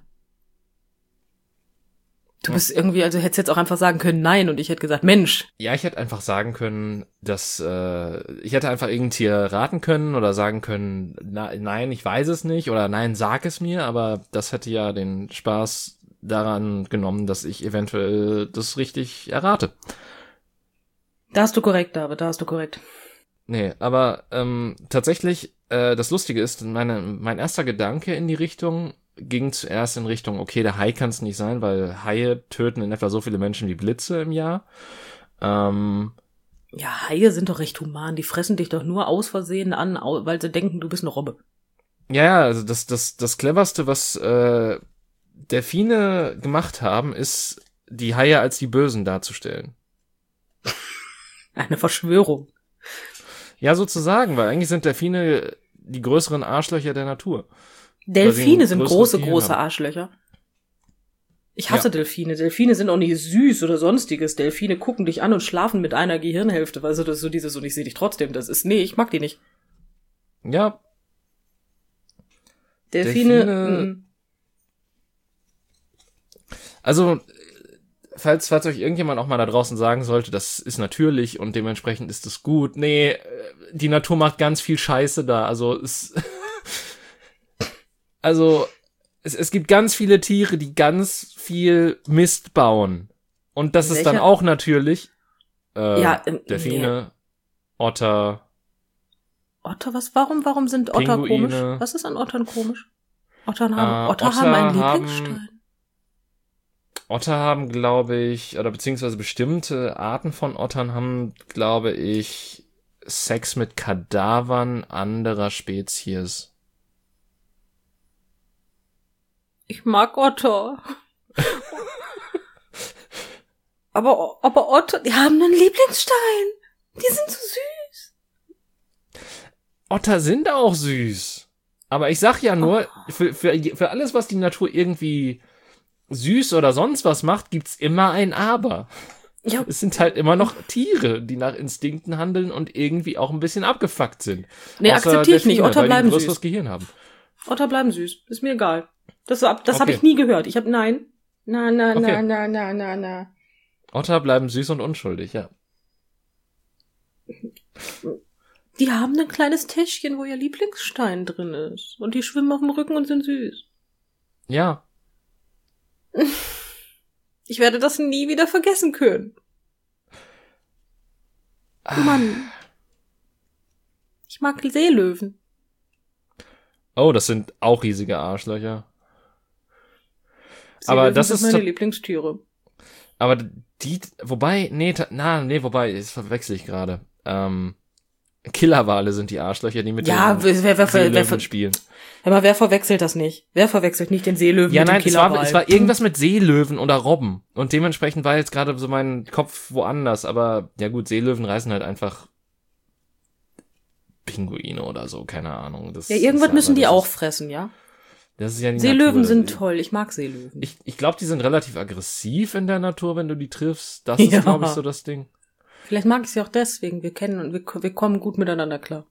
Du bist irgendwie, also hättest jetzt auch einfach sagen können, nein, und ich hätte gesagt, Mensch. Ja, ich hätte einfach sagen können, dass äh, ich hätte einfach irgendein Tier raten können oder sagen können, na, nein, ich weiß es nicht oder nein, sag es mir, aber das hätte ja den Spaß daran genommen, dass ich eventuell das richtig errate. Da hast du korrekt, David, da hast du korrekt. Nee, aber ähm, tatsächlich, äh, das Lustige ist, meine, mein erster Gedanke in die Richtung ging zuerst in Richtung, okay, der Hai kann es nicht sein, weil Haie töten in etwa so viele Menschen wie Blitze im Jahr. Ähm, Ja, Haie sind doch recht human, die fressen dich doch nur aus Versehen an, au- weil sie denken, du bist eine Robbe. ja, ja, also das, das, das Cleverste, was äh, Delfine gemacht haben, ist, die Haie als die Bösen darzustellen. Eine Verschwörung. Ja, sozusagen, weil eigentlich sind Delfine die größeren Arschlöcher der Natur. Delfine Weil sie sind ein größeres große, Gehirn große haben. Arschlöcher. Ich hasse ja. Delfine. Delfine sind auch nicht süß oder sonstiges. Delfine gucken dich an und schlafen mit einer Gehirnhälfte. Weißt du, das ist so dieses, und ich sehe dich trotzdem. Das ist, nee, ich mag die nicht. Ja. Delfine. Delfine also, falls, falls euch irgendjemand auch mal da draußen sagen sollte, das ist natürlich und dementsprechend ist es gut. Nee, die Natur macht ganz viel Scheiße da. Also, es, also, es, es gibt ganz viele Tiere, die ganz viel Mist bauen. Und das Welche? Ist dann auch natürlich äh, ja, ähm, Delfine, nee. Otter. Otter, was? Warum, warum sind Otter Pinguine. Komisch? Was ist an Ottern komisch? Ottern haben, äh, Otter, Otter haben einen Lieblingsstein. Haben, Otter haben, glaube ich, oder beziehungsweise bestimmte Arten von Ottern haben, glaube ich, Sex mit Kadavern anderer Spezies. Ich mag Otter. aber, aber Otter, die haben einen Lieblingsstein. Die sind so süß. Otter sind auch süß. Aber ich sag ja nur, oh. für, für, für alles, was die Natur irgendwie süß oder sonst was macht, gibt's immer ein Aber. Ja. Es sind halt immer noch Tiere, die nach Instinkten handeln und irgendwie auch ein bisschen abgefuckt sind. Nee, akzeptiere ich nicht. Otter bleiben süß. Süß. Gehirn haben. Otter bleiben süß. Ist mir egal. Das, das okay. habe ich nie gehört. Ich habe nein. Na, na, na, okay. na, na, na, na. Otter bleiben süß und unschuldig, ja. Die haben ein kleines Täschchen, wo ihr Lieblingsstein drin ist. Und die schwimmen auf dem Rücken und sind süß. Ja. Ich werde das nie wieder vergessen können. Ah. Mann. Ich mag Seelöwen. Oh, das sind auch riesige Arschlöcher. Seelöwen aber das sind ist meine to- Lieblingstiere. Aber die, wobei, nee, ta- na, nee, wobei, das verwechsel ich gerade. Ähm, Killerwale sind die Arschlöcher, die mit ja, den wer, wer, wer, Seelöwen wer, spielen. Hör mal, wer verwechselt das nicht? Wer verwechselt nicht den Seelöwen ja, mit nein, dem Killerwal? Ja, nein, es war irgendwas mit Seelöwen oder Robben. Und dementsprechend war jetzt gerade so mein Kopf woanders. Aber ja gut, Seelöwen reißen halt einfach Pinguine oder so, keine Ahnung. Das ja, irgendwas ist, müssen die das auch ist, fressen, ja? Das ist ja die Seelöwen Natur, sind toll, ich mag Seelöwen. Ich, ich glaube, die sind relativ aggressiv in der Natur, wenn du die triffst. Das ist, ja. glaube ich, so das Ding. Vielleicht mag ich sie auch deswegen. Wir kennen und wir, wir kommen gut miteinander klar.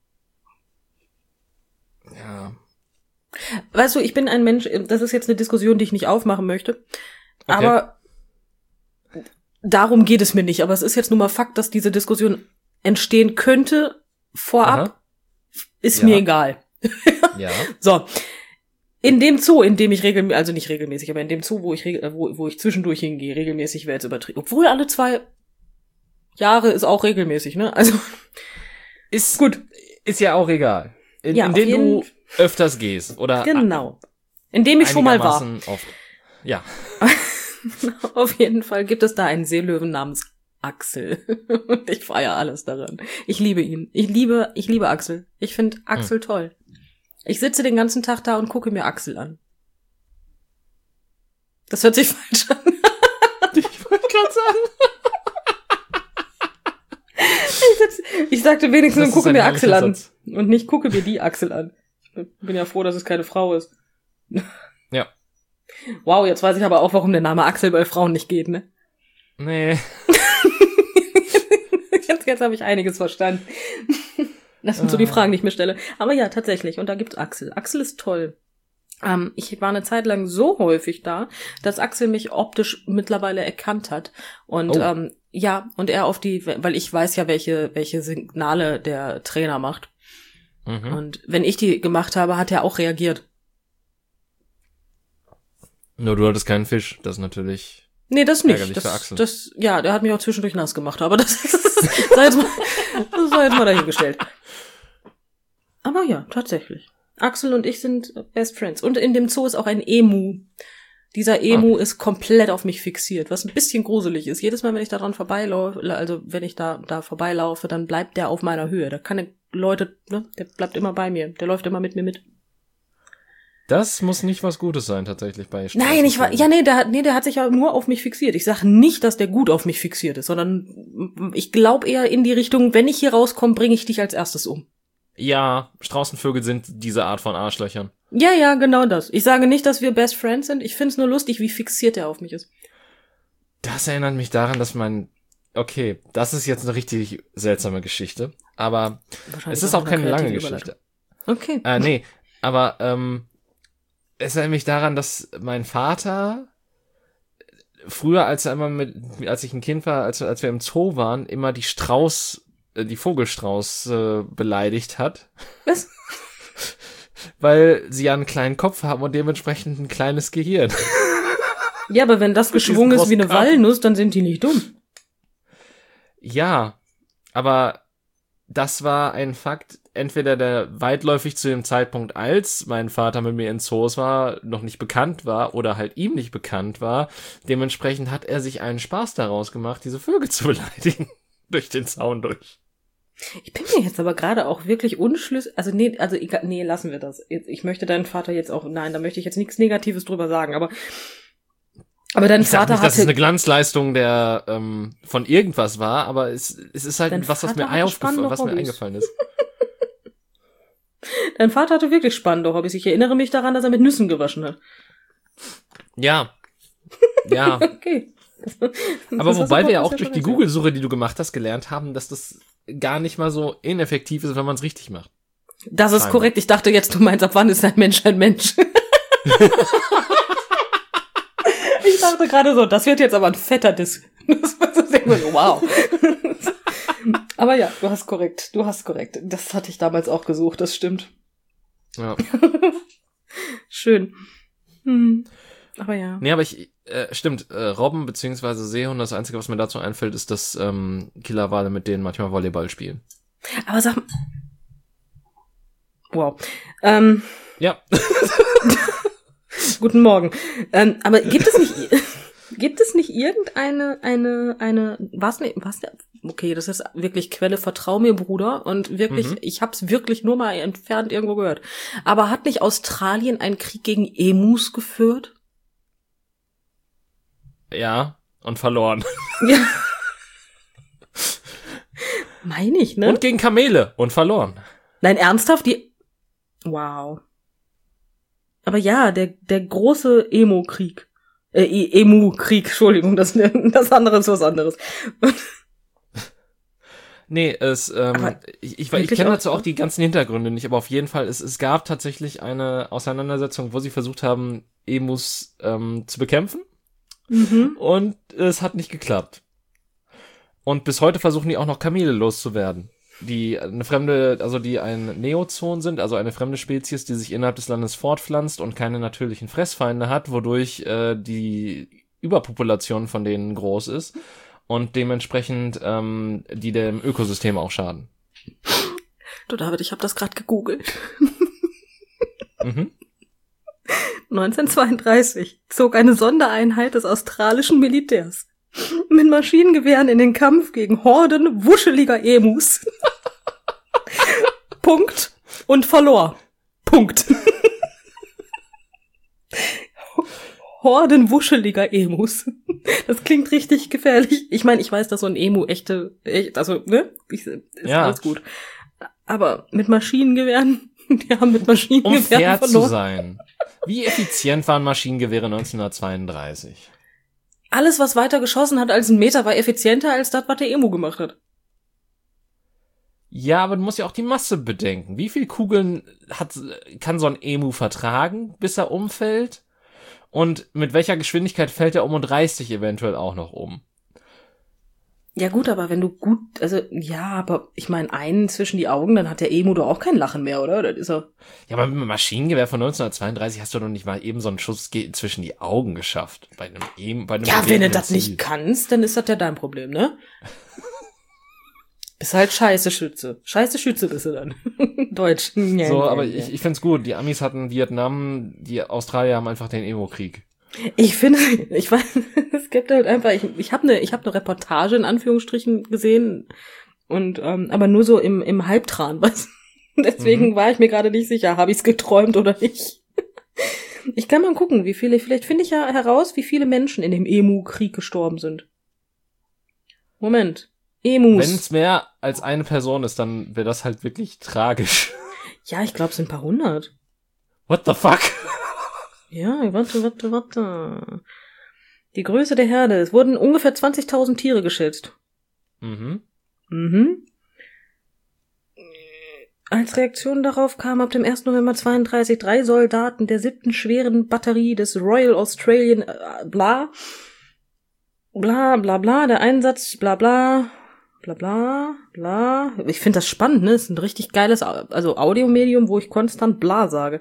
Ja. Weißt du, ich bin ein Mensch, das ist jetzt eine Diskussion, die ich nicht aufmachen möchte, okay. aber darum geht es mir nicht. Aber es ist jetzt nun mal Fakt, dass diese Diskussion entstehen könnte vorab. Aha. Ist ja. mir egal. Ja. So. In dem Zoo, in dem ich regelmäßig, also nicht regelmäßig, aber in dem Zoo, wo ich regel, wo, wo ich zwischendurch hingehe, regelmäßig wäre jetzt übertrieben. Obwohl alle zwei Jahre ist auch regelmäßig, ne? Also ist gut, ist ja auch egal. In, ja, in dem du öfters gehst oder genau. In dem ich schon mal war. Oft. Ja. Auf jeden Fall gibt es da einen Seelöwen namens Axel. Und ich feiere alles daran. Ich liebe ihn. Ich liebe, ich liebe Axel. Ich finde Axel hm. toll. Ich sitze den ganzen Tag da und gucke mir Axel an. Das hört sich falsch an. Ich wollte gerade sagen. ich, sitz, ich sagte wenigstens und gucke mir Axel an. Satz. Und nicht gucke mir die Axel an. Ich bin ja froh, dass es keine Frau ist. Ja. Wow, jetzt weiß ich aber auch, warum der Name Axel bei Frauen nicht geht, ne? Nee. jetzt jetzt habe ich einiges verstanden. Das sind so die Fragen, die ich mir stelle. Aber ja, tatsächlich. Und da gibt's Axel. Axel ist toll. Ähm, ich war eine Zeit lang so häufig da, dass Axel mich optisch mittlerweile erkannt hat. Und oh. ähm, ja, und er auf die, weil ich weiß ja, welche welche Signale der Trainer macht. Mhm. Und wenn ich die gemacht habe, hat er auch reagiert. Nur du hattest keinen Fisch. Das ist natürlich nee, das nicht. ärgerlich Das, für Axel. Das, ja, der hat mich auch zwischendurch nass gemacht. Aber das, das sei jetzt mal, das sei jetzt mal dahingestellt. Aber ja, tatsächlich. Axel und ich sind Best Friends. Und in dem Zoo ist auch ein Emu. Dieser Emu ah. ist komplett auf mich fixiert, was ein bisschen gruselig ist. Jedes Mal, wenn ich da dran vorbeilaufe, also wenn ich da da vorbeilaufe, dann bleibt der auf meiner Höhe. Da kann Leute, ne, der bleibt immer bei mir. Der läuft immer mit mir mit. Das muss nicht was Gutes sein, tatsächlich, bei Straßen. Nein, ich war, ja, nee, der hat, nee, der hat sich ja nur auf mich fixiert. Ich sag nicht, dass der gut auf mich fixiert ist, sondern ich glaube eher in die Richtung, wenn ich hier rauskomme, bringe ich dich als erstes um. Ja, Straußenvögel sind diese Art von Arschlöchern. Ja, ja, genau das. Ich sage nicht, dass wir Best Friends sind. Ich find's nur lustig, wie fixiert er auf mich ist. Das erinnert mich daran, dass mein... Okay, das ist jetzt eine richtig seltsame Geschichte. Aber es ist auch keine lange Geschichte. Okay. Äh, nee, aber ähm, es erinnert mich daran, dass mein Vater früher, als er immer mit, als ich ein Kind war, als, als wir im Zoo waren, immer die Strauß, äh, die Vogelstrauß äh, beleidigt hat. Was? Weil sie ja einen kleinen Kopf haben und dementsprechend ein kleines Gehirn. Ja, aber wenn das geschwungen ist wie eine Walnuss, dann sind die nicht dumm. Ja, aber das war ein Fakt, entweder der weitläufig zu dem Zeitpunkt, als mein Vater mit mir in Zoos war, noch nicht bekannt war oder halt ihm nicht bekannt war. Dementsprechend hat er sich einen Spaß daraus gemacht, diese Vögel zu beleidigen. Durch den Zaun durch. Ich bin mir jetzt aber gerade auch wirklich unschlüssig, also nee, also nee, lassen wir das. Ich möchte deinen Vater jetzt auch, nein, da möchte ich jetzt nichts Negatives drüber sagen, aber aber dein ich sag Vater nicht, hatte... dass es eine Glanzleistung der ähm, von irgendwas war, aber es, es ist halt dein was, was mir, aufgef- was mir eingefallen ist. Dein Vater hatte wirklich spannende Hobbys. Ich erinnere mich daran, dass er mit Nüssen gewaschen hat. Ja. Ja. Okay. Das, das aber wobei wir ja auch ja durch die Google-Suche, die du gemacht hast, gelernt haben, dass das gar nicht mal so ineffektiv ist, wenn man es richtig macht. Das ist Scheinbar. Korrekt. Ich dachte jetzt, du meinst, ab wann ist ein Mensch ein Mensch? Ich dachte gerade so, das wird jetzt aber ein fetter Diss. Wow. Aber ja, du hast korrekt. Du hast korrekt. Das hatte ich damals auch gesucht, das stimmt. Ja. Schön. Hm. Aber ja. Nee, aber ich, äh, stimmt, äh, Robben beziehungsweise Seehunde, das Einzige, was mir dazu einfällt, ist, dass ähm, Killerwale mit denen manchmal Volleyball spielen. Aber sag mal. Wow. Ähm. Ja. Guten Morgen. Ähm, aber gibt es nicht, gibt es nicht irgendeine, eine, eine, was ne, was ne, okay, das ist wirklich Quelle, vertrau mir, Bruder, und wirklich, mhm. ich hab's wirklich nur mal entfernt irgendwo gehört. Aber hat nicht Australien einen Krieg gegen Emus geführt? Ja, und verloren. Ja. Meine ich, ne? Und gegen Kamele und verloren. Nein, ernsthaft? Die, wow. Aber ja, der, der große Emo-Krieg. Äh, Emu-Krieg, Entschuldigung, das, das andere ist was anderes. Nee, es, ähm, ich, ich, ich kenne dazu auch die ganzen Hintergründe nicht, aber auf jeden Fall, es, es gab tatsächlich eine Auseinandersetzung, wo sie versucht haben, Emus ähm, zu bekämpfen. Mhm. Und es hat nicht geklappt. Und bis heute versuchen die auch noch Kamele loszuwerden. Die eine fremde, also die ein Neozon sind, also eine fremde Spezies, die sich innerhalb des Landes fortpflanzt und keine natürlichen Fressfeinde hat, wodurch äh, die Überpopulation von denen groß ist und dementsprechend ähm, die dem Ökosystem auch schaden. Du David, ich habe das gerade gegoogelt. Mhm. neunzehnhundertzweiunddreißig zog eine Sondereinheit des australischen Militärs mit Maschinengewehren in den Kampf gegen Horden wuscheliger Emus. Punkt. Und verlor. Punkt. Horden wuscheliger Emus. Das klingt richtig gefährlich. Ich meine, ich weiß, dass so ein Emu echte, echt, also, ne? Ich, ist ja. Alles gut. Aber mit Maschinengewehren, die haben mit Maschinengewehren um fair verloren. zu sein. Wie effizient waren Maschinengewehre neunzehnhundertzweiunddreißig? Alles, was weiter geschossen hat als ein Meter, war effizienter als das, was der Emu gemacht hat. Ja, aber du musst ja auch die Masse bedenken. Wie viel Kugeln hat, kann so ein Emu vertragen, bis er umfällt? Und mit welcher Geschwindigkeit fällt er um und reißt sich eventuell auch noch um? Ja gut, aber wenn du gut, also ja, aber ich meine, einen zwischen die Augen, dann hat der Emu doch auch kein Lachen mehr, oder? Das ist er. Ja, aber mit einem Maschinengewehr von neunzehnhundertzweiunddreißig hast du doch nicht mal eben so einen Schuss ge- zwischen die Augen geschafft. Bei einem Emu, bei einem Ja, wenn du das Ziel. nicht kannst, dann ist das ja dein Problem, ne? Bist halt scheiße Schütze. Scheiße Schütze bist du dann. Deutsch. Ja, so, ja, aber ja. ich, ich find's gut. Die Amis hatten Vietnam, die Australier haben einfach den Emo-Krieg. Ich finde, ich weiß, es gibt halt einfach, ich, ich habe eine, ich habe eine Reportage in Anführungsstrichen gesehen und ähm, aber nur so im im Halbtran, was? Deswegen mhm. war ich mir gerade nicht sicher, habe ich's geträumt oder nicht. Ich kann mal gucken, wie viele, vielleicht finde ich ja heraus, wie viele Menschen in dem Emu-Krieg gestorben sind. Moment, Emus. Wenn es mehr als eine Person ist, dann wäre das halt wirklich tragisch. Ja, ich glaube, es sind ein paar hundert. What the fuck? Ja, warte, warte, warte. Die Größe der Herde. Es wurden ungefähr zwanzigtausend Tiere geschätzt. Mhm. Mhm. Als Reaktion darauf kamen ab dem ersten November zweiunddreißig drei Soldaten der siebten schweren Batterie des Royal Australian äh, bla bla bla bla, der Einsatz bla bla bla bla bla. Ich finde das spannend, ne? Es ist ein richtig geiles also Audiomedium, wo ich konstant bla sage.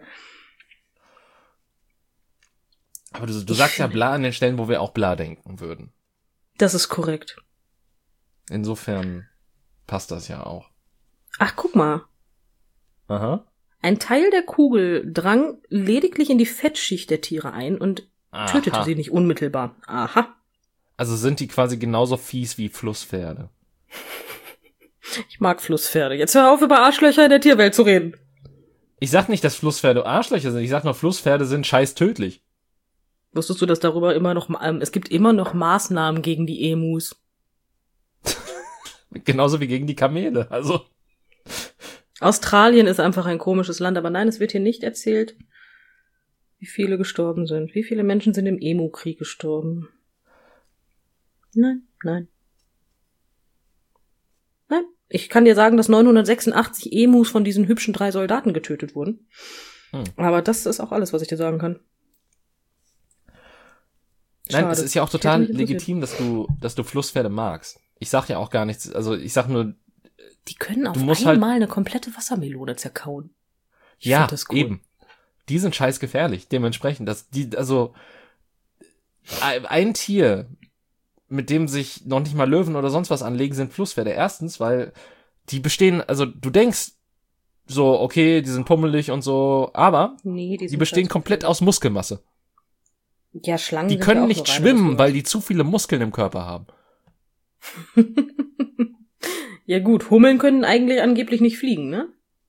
Aber du, du sagst ja bla an den Stellen, wo wir auch bla denken würden. Das ist korrekt. Insofern passt das ja auch. Ach, guck mal. Aha. Ein Teil der Kugel drang lediglich in die Fettschicht der Tiere ein und Aha. tötete sie nicht unmittelbar. Aha. Also sind die quasi genauso fies wie Flusspferde. Ich mag Flusspferde. Jetzt hör auf, über Arschlöcher in der Tierwelt zu reden. Ich sag nicht, dass Flusspferde Arschlöcher sind. Ich sag nur, Flusspferde sind scheiß tödlich. Wusstest du, dass darüber immer noch, ähm, es gibt immer noch Maßnahmen gegen die Emus? Genauso wie gegen die Kamele, also. Australien ist einfach ein komisches Land, aber nein, es wird hier nicht erzählt, wie viele gestorben sind. Wie viele Menschen sind im Emu-Krieg gestorben? Nein, nein. Nein. Ich kann dir sagen, dass neunhundertsechsundachtzig Emus von diesen hübschen drei Soldaten getötet wurden. Hm. Aber das ist auch alles, was ich dir sagen kann. Nein, Schade. Es ist ja auch total legitim, dass du, dass du Flusspferde magst. Ich sag ja auch gar nichts, also ich sag nur, die können auf einmal halt eine komplette Wassermelone zerkauen. Ich ja, das cool. Eben. Die sind scheiß gefährlich, dementsprechend, dass die, also, ein Tier, mit dem sich noch nicht mal Löwen oder sonst was anlegen, sind Flusspferde. Erstens, weil die bestehen, also du denkst so, okay, die sind pummelig und so, aber nee, die, die bestehen komplett aus Muskelmasse. Ja, Schlangen Die können nicht schwimmen, weil die zu viele Muskeln im Körper haben. Ja gut, Hummeln können eigentlich angeblich nicht fliegen, ne?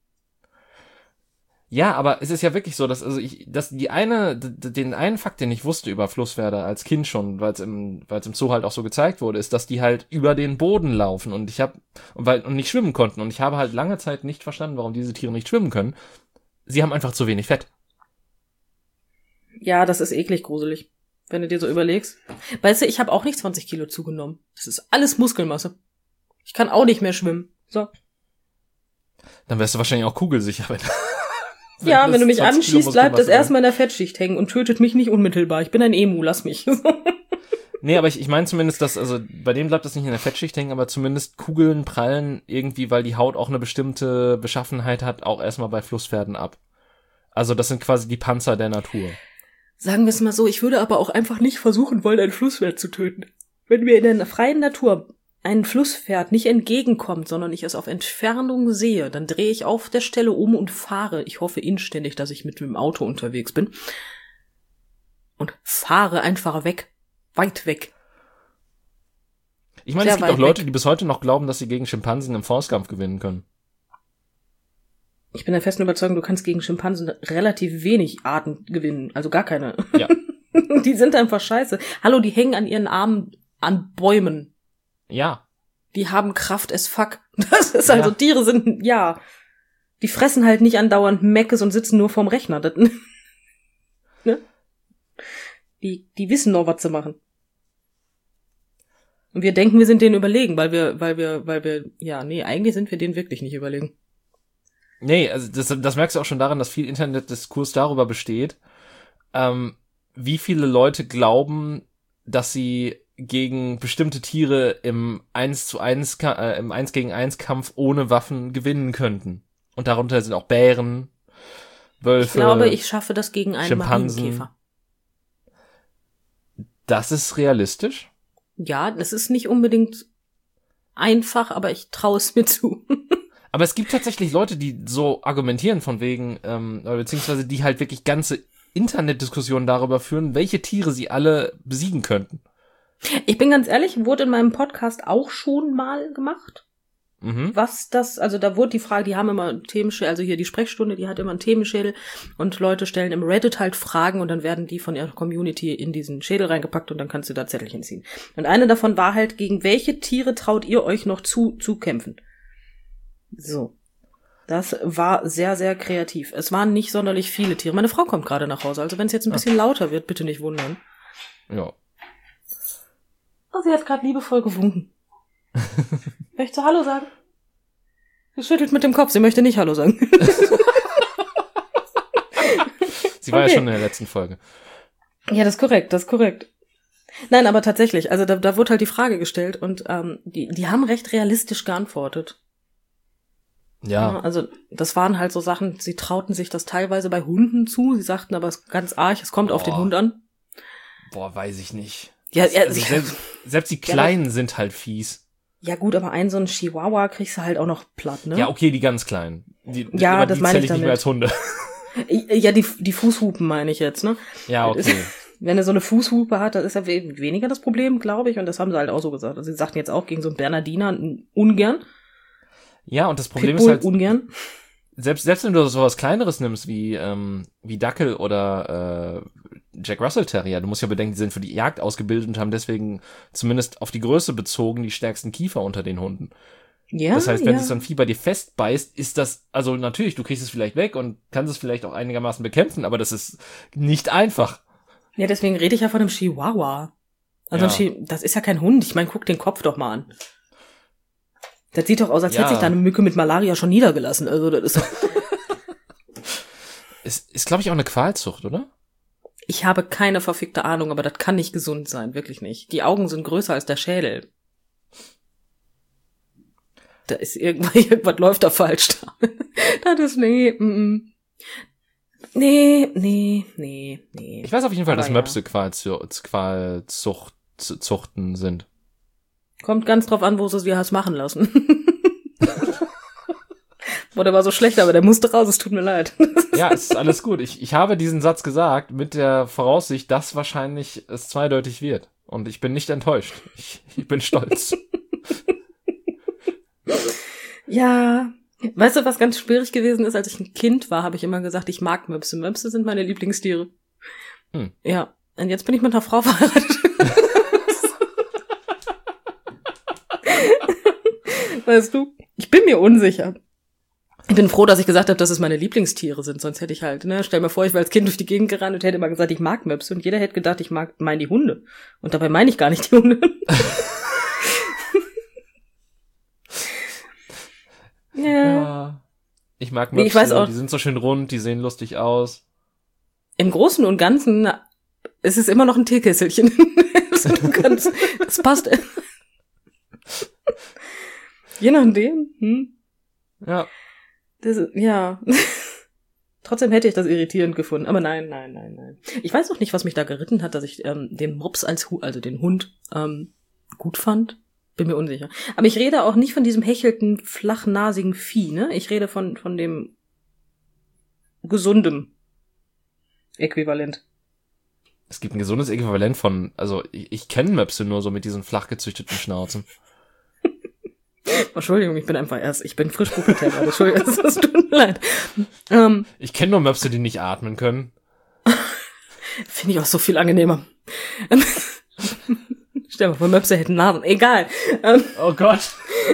Ja, aber es ist ja wirklich so, dass also ich, dass die eine, d- den einen Fakt, den ich wusste über Flusspferde als Kind schon, weil es im, weil es im Zoo halt auch so gezeigt wurde, ist, dass die halt über den Boden laufen und ich habe und weil und nicht schwimmen konnten und ich habe halt lange Zeit nicht verstanden, warum diese Tiere nicht schwimmen können. Sie haben einfach zu wenig Fett. Ja, das ist eklig gruselig, wenn du dir so überlegst. Weißt du, ich habe auch nicht zwanzig Kilo zugenommen. Das ist alles Muskelmasse. Ich kann auch nicht mehr schwimmen. So. Dann wärst du wahrscheinlich auch kugelsicher, wenn, wenn Ja, wenn du mich anschießt, bleibt das erstmal in der Fettschicht hängen und tötet mich nicht unmittelbar. Ich bin ein Emu, lass mich. Nee, aber ich, ich meine zumindest, dass, also bei dem bleibt das nicht in der Fettschicht hängen, aber zumindest Kugeln prallen irgendwie, weil die Haut auch eine bestimmte Beschaffenheit hat, auch erstmal bei Flusspferden ab. Also das sind quasi die Panzer der Natur. Sagen wir es mal so, ich würde aber auch einfach nicht versuchen wollen, ein Flusspferd zu töten. Wenn mir in der freien Natur ein Flusspferd nicht entgegenkommt, sondern ich es auf Entfernung sehe, dann drehe ich auf der Stelle um und fahre. Ich hoffe inständig, dass ich mit dem Auto unterwegs bin. Und fahre einfach weg. Weit weg. Ich meine, es gibt auch Leute, die bis heute noch glauben, dass sie gegen Schimpansen im Faustkampf gewinnen können. Ich bin der festen Überzeugung, du kannst gegen Schimpansen relativ wenig Arten gewinnen. Also gar keine. Ja. Die sind einfach scheiße. Hallo, die hängen an ihren Armen an Bäumen. Ja. Die haben Kraft as fuck. Das ist also, ja. Tiere sind, ja. Die fressen halt nicht andauernd Meckes und sitzen nur vorm Rechner. Das, ne? Die, die wissen noch, was zu machen. Und wir denken, wir sind denen überlegen, weil wir, weil wir, weil wir, ja, nee, eigentlich sind wir denen wirklich nicht überlegen. Nee, also das, das merkst du auch schon daran, dass viel Internetdiskurs darüber besteht, ähm, wie viele Leute glauben, dass sie gegen bestimmte Tiere im eins zu eins, äh, im eins gegen eins Kampf ohne Waffen gewinnen könnten. Und darunter sind auch Bären, Wölfe, Ich glaube, ich schaffe das gegen einen Schimpansen. Marienkäfer. Das ist realistisch? Ja, das ist nicht unbedingt einfach, aber ich traue es mir zu. Aber es gibt tatsächlich Leute, die so argumentieren von wegen, ähm, beziehungsweise die halt wirklich ganze Internetdiskussionen darüber führen, welche Tiere sie alle besiegen könnten. Ich bin ganz ehrlich, wurde in meinem Podcast auch schon mal gemacht. Mhm. was das, also da wurde die Frage, die haben immer einen Themenschädel, also hier die Sprechstunde, die hat immer einen Themenschädel und Leute stellen im Reddit halt Fragen und dann werden die von ihrer Community in diesen Schädel reingepackt und dann kannst du da Zettelchen ziehen. Und eine davon war halt, gegen welche Tiere traut ihr euch noch zu, zu kämpfen? So. Das war sehr, sehr kreativ. Es waren nicht sonderlich viele Tiere. Meine Frau kommt gerade nach Hause, also wenn es jetzt ein bisschen lauter wird, bitte nicht wundern. Ja. Oh, sie hat gerade liebevoll gewunken. Möchtest du Hallo sagen? Sie schüttelt mit dem Kopf, sie möchte nicht Hallo sagen. Sie war Okay. ja schon in der letzten Folge. Ja, das ist korrekt, das ist korrekt. Nein, aber tatsächlich, also da, da wurde halt die Frage gestellt und ähm, die, die haben recht realistisch geantwortet. Ja. Also das waren halt so Sachen, sie trauten sich das teilweise bei Hunden zu, sie sagten aber es ist ganz arg, es kommt Boah. auf den Hund an. Boah, weiß ich nicht. Ja, ja, Also selbst, selbst die Kleinen sind halt fies. ja gut, aber einen so einen Chihuahua kriegst du halt auch noch platt, ne? Ja, okay, die ganz Kleinen. Die, Ja, aber das die meine zähl ich ich nicht mehr als Hunde. Ja, die, die Fußhupen meine ich jetzt, ne? Ja, Das okay. ist- Wenn er so eine Fußhupe hat, das ist ja we- weniger das Problem, glaube ich. Und das haben sie halt auch so gesagt. Also sie sagten jetzt auch gegen so einen Bernardiner ungern. Ja, und das Problem Pitbull ist halt, ungern. selbst, selbst wenn du sowas Kleineres nimmst, wie, ähm, wie Dackel oder äh, Jack Russell Terrier, du musst ja bedenken, die sind für die Jagd ausgebildet und haben deswegen zumindest auf die Größe bezogen die stärksten Kiefer unter den Hunden. Ja, Das heißt, wenn ja. sich so ein Vieh bei dir festbeißt, ist das, also natürlich, du kriegst es vielleicht weg und kannst es vielleicht auch einigermaßen bekämpfen, aber das ist nicht einfach. Ja, deswegen rede ich ja von einem Chihuahua. Also Ja. ein Chi- das ist ja kein Hund. Ich meine, guck den Kopf doch mal an. Das sieht doch aus, als Ja. hätte sich da eine Mücke mit Malaria schon niedergelassen. Also das ist doch Ist, ist glaube ich, auch eine Qualzucht, oder? Ich habe keine verfickte Ahnung, aber das kann nicht gesund sein, wirklich nicht. Die Augen sind größer als der Schädel. Da ist irgendwas, irgendwas läuft da falsch. Das ist, nee, mm, mm. nee, nee, nee, nee. Ich weiß auf jeden Fall, Aber dass ja. Möpse Qualzu- Qualzucht, Zuchten sind. Kommt ganz drauf an, wo sie es dir hast machen lassen. Boah, der war so schlecht, aber der musste raus, es tut mir leid. Ja, es ist alles gut. Ich, ich habe diesen Satz gesagt mit der Voraussicht, dass wahrscheinlich es zweideutig wird. Und ich bin nicht enttäuscht. Ich, ich bin stolz. Ja, weißt du, was ganz schwierig gewesen ist? Als ich ein Kind war, habe ich immer gesagt, ich mag Möpse. Möpse sind meine Lieblingstiere. Hm. Ja, und jetzt bin ich mit einer Frau verheiratet. Weißt du, ich bin mir unsicher. Ich bin froh, dass ich gesagt habe, dass es meine Lieblingstiere sind, sonst hätte ich halt, ne, stell mir vor, ich wäre als Kind durch die Gegend gerannt und hätte immer gesagt, ich mag Möpse und jeder hätte gedacht, ich mag, meine die Hunde. Und dabei meine ich gar nicht die Hunde. ja. Ja. Ich mag Nee, Möpse, ich weiß auch- die sind so schön rund, die sehen lustig aus. Im Großen und Ganzen ist es immer noch ein Teekesselchen. Also du kannst, das passt. Je nachdem, hm. Ja. Das, ist- ja. Trotzdem hätte ich das irritierend gefunden. Aber nein, nein, nein, nein. Ich weiß auch nicht, was mich da geritten hat, dass ich ähm, den Mops als Hu also den Hund, ähm, gut fand. Bin mir unsicher. Aber ich rede auch nicht von diesem hechelten, flachnasigen Vieh, ne? Ich rede von, von dem gesundem Äquivalent. Es gibt ein gesundes Äquivalent von, also ich, ich kenne Möpse nur so mit diesen flach gezüchteten Schnauzen. Entschuldigung, ich bin einfach erst, ich bin frisch pubertär gerade. Entschuldigung, es tut mir leid. Ähm, Ich kenne nur Möpse, die nicht atmen können. Finde ich auch so viel angenehmer. Ähm, Stell dir mal vor, Möpse hätten Nasen. Egal. Ähm, Oh Gott.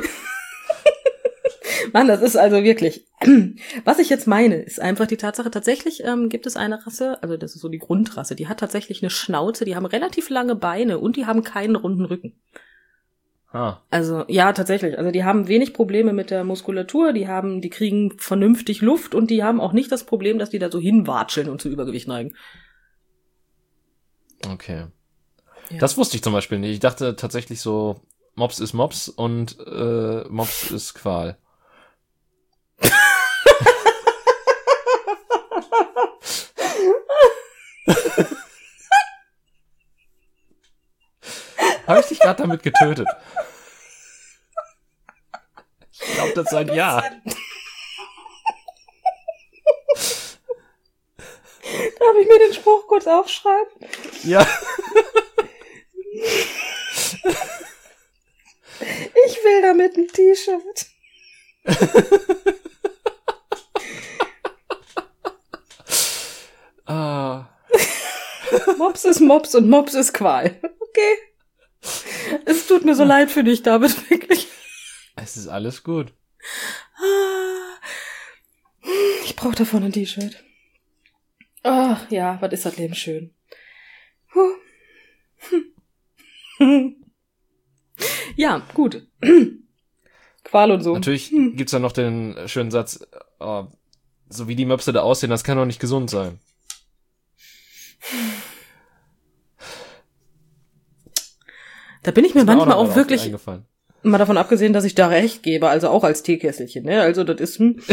Mann, das ist also wirklich. Was ich jetzt meine, ist einfach die Tatsache, tatsächlich ähm, gibt es eine Rasse, also das ist so die Grundrasse, die hat tatsächlich eine Schnauze, die haben relativ lange Beine und die haben keinen runden Rücken. Ah. Also, ja, tatsächlich. Also die haben wenig Probleme mit der Muskulatur, die haben, die kriegen vernünftig Luft und die haben auch nicht das Problem, dass die da so hinwatscheln und zu Übergewicht neigen. Okay. Ja. Das wusste ich zum Beispiel nicht. Ich dachte tatsächlich so, Mops ist Mops und äh, Mops ist Qual. Habe ich dich gerade damit getötet? Ich glaube, das ist ein Ja. Darf ich mir den Spruch kurz aufschreiben? Ja. Ich will damit ein T-Shirt. ah. Mops ist Mops und Mops ist Qual. Okay. Es tut mir so leid für dich, David, wirklich. Es ist alles gut. Ich brauche davon ein T-Shirt. Ach ja, was ist das Leben schön. Ja, gut. Qual und so. Natürlich gibt's da noch den schönen Satz, oh, so wie die Möpse da aussehen, das kann doch nicht gesund sein. Da bin ich mir manchmal auch, auch wirklich, eingefallen. Mal davon abgesehen, dass ich da recht gebe, also auch als Teekesselchen, ne? Also das ist, hm.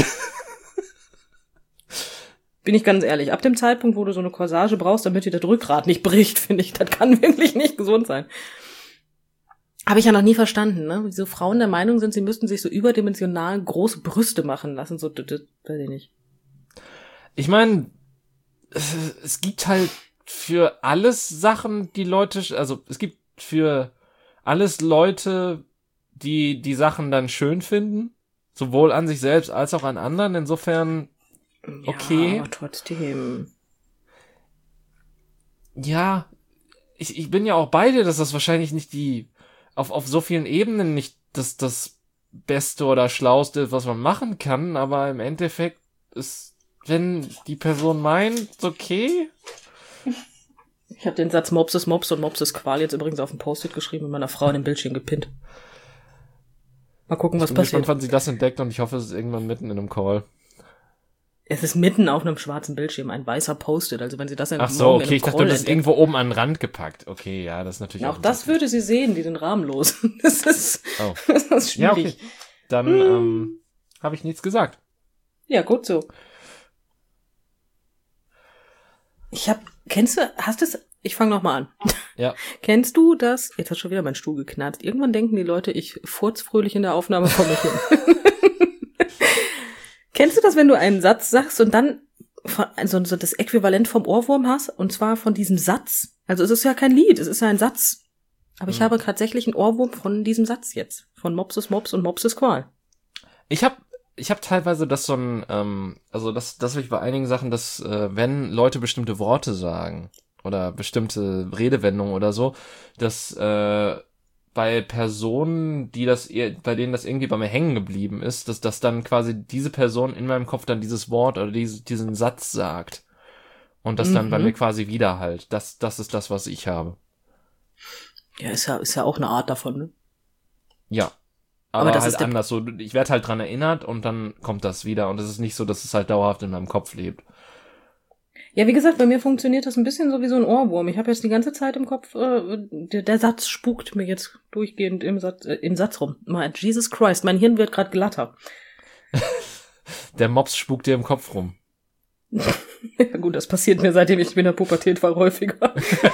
Bin ich ganz ehrlich, ab dem Zeitpunkt, wo du so eine Corsage brauchst, damit dir das Rückgrat nicht bricht, finde ich, das kann wirklich nicht gesund sein. Habe ich ja noch nie verstanden, ne? Wieso Frauen der Meinung sind, sie müssten sich so überdimensional große Brüste machen lassen, so, das, das weiß ich nicht. Ich meine, es gibt halt für alles Sachen, die Leute, also es gibt für alles Leute, die die Sachen dann schön finden, sowohl an sich selbst als auch an anderen, insofern okay. Ja, aber trotzdem. Ja, ich, ich bin ja auch bei dir, dass das wahrscheinlich nicht die, auf, auf so vielen Ebenen nicht das, das Beste oder Schlauste, was man machen kann, aber im Endeffekt ist, wenn die Person meint, okay. Ich habe den Satz Mops ist Mops und Mops ist Qual jetzt übrigens auf dem Post-it geschrieben und meiner Frau in dem Bildschirm gepinnt. Mal gucken, was ich bin passiert. gespannt, wann sie das entdeckt und ich hoffe, es ist irgendwann mitten in einem Call. Es ist mitten auf einem schwarzen Bildschirm, ein weißer Post-it. Also wenn sie das in Ach so, okay, ich dachte, du hast irgendwo oben an den Rand gepackt. Okay, ja, das ist natürlich auch. Auch das würde sie sehen, die sind rahmenlos. Das ist, oh. das ist schwierig. Ja, okay. Dann hm. ähm, habe ich nichts gesagt. Ja, gut so. Ich hab, kennst du, hast du es, ich fange nochmal an. Ja. Kennst du das, jetzt hat schon wieder mein Stuhl geknarzt, irgendwann denken die Leute, ich furz fröhlich in der Aufnahme vor mich hin. Kennst du das, wenn du einen Satz sagst und dann von, also so das Äquivalent vom Ohrwurm hast, und zwar von diesem Satz? Also es ist ja kein Lied, es ist ja ein Satz. Aber ich hm. habe tatsächlich einen Ohrwurm von diesem Satz jetzt. Von Mops ist Mops und Mops ist Qual. Ich habe ich hab teilweise das so ein, ähm, also das, das habe ich bei einigen Sachen, dass äh, wenn Leute bestimmte Worte sagen oder bestimmte Redewendungen oder so, dass äh, bei Personen, die das, bei denen das irgendwie bei mir hängen geblieben ist, dass dass dann quasi diese Person in meinem Kopf dann dieses Wort oder diese, diesen Satz sagt und das mhm. dann bei mir quasi widerhallt. Das, das ist das, was ich habe. Ja, ist ja, ist ja auch eine Art davon, ne? Ja. Aber, aber das halt ist anders. So, ich werde halt dran erinnert und dann kommt das wieder. Und es ist nicht so, dass es halt dauerhaft in meinem Kopf lebt. Ja, wie gesagt, bei mir funktioniert das ein bisschen so wie so ein Ohrwurm. Ich habe jetzt die ganze Zeit im Kopf, äh, der, der Satz spukt mir jetzt durchgehend im Satz, äh, im Satz rum. Mal, Jesus Christ, mein Hirn wird gerade glatter. Der Mops spukt dir im Kopf rum. Ja gut, das passiert mir, seitdem ich in der Pubertät war, häufiger.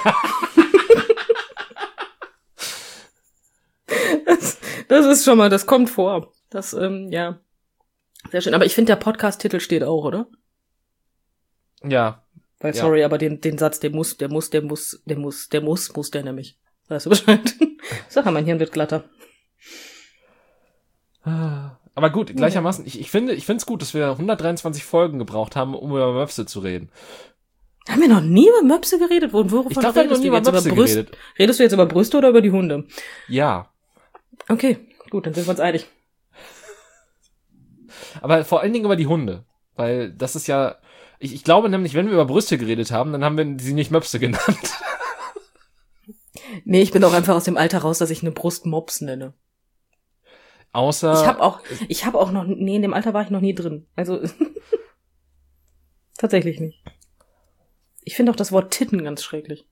das, das ist schon mal, das kommt vor. Das, ähm, ja. Sehr schön. Aber ich finde, der Podcast-Titel steht auch, oder? Ja. Weil, sorry, ja. aber den, den Satz, der muss, der muss, der muss, der muss, der muss, muss der nämlich. Weißt du Bescheid? Sag mal, mein Hirn wird glatter. Aber gut, gleichermaßen, ich, ich finde, ich finde es gut, dass wir hundertdreiundzwanzig Folgen gebraucht haben, um über Möpse zu reden. Haben wir noch nie über Möpse geredet? Wovon ich dachte, wir haben noch nie über Möpse über geredet. Redest du jetzt über Brüste oder über die Hunde? Ja. Okay, gut, dann sind wir uns einig. Aber vor allen Dingen über die Hunde. Weil das ist ja, ich, ich glaube nämlich, wenn wir über Brüste geredet haben, dann haben wir sie nicht Möpse genannt. Nee, ich bin auch einfach aus dem Alter raus, dass ich eine Brust Mops nenne. Außer... Ich habe auch, ich habe auch noch, nee, in dem Alter war ich noch nie drin. Also, tatsächlich nicht. Ich finde auch das Wort Titten ganz schrecklich.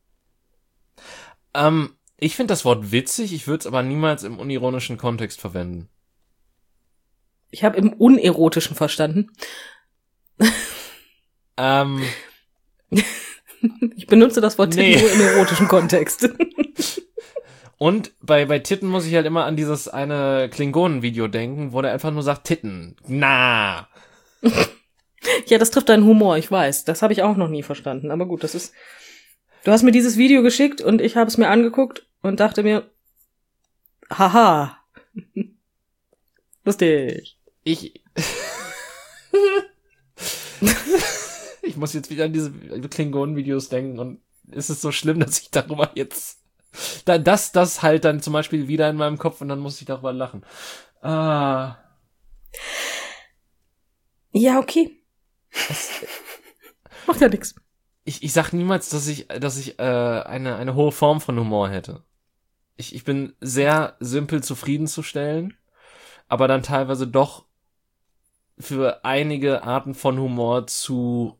Ähm, ich finde das Wort witzig, ich würde es aber niemals im unironischen Kontext verwenden. Ich habe im Unerotischen verstanden. Ähm... Ich benutze das Wort Titten nee. nur im erotischen Kontext. Und bei bei Titten muss ich halt immer an dieses eine Klingonen-Video denken, wo der einfach nur sagt Titten. Na. Ja, das trifft deinen Humor, ich weiß. Das habe ich auch noch nie verstanden. Aber gut, das ist... Du hast mir dieses Video geschickt und ich habe es mir angeguckt und dachte mir, haha. Lustig. Ich... ich muss jetzt wieder an diese Klingonen-Videos denken und ist es so schlimm, dass ich darüber jetzt... Da, das, das halt dann zum Beispiel wieder in meinem Kopf und dann muss ich darüber lachen. Ah. Ja, okay. Es, Macht ja nix. Ich, ich sag niemals, dass ich, dass ich äh, eine, eine hohe Form von Humor hätte. Ich, ich bin sehr simpel zufriedenzustellen, aber dann teilweise doch für einige Arten von Humor zu,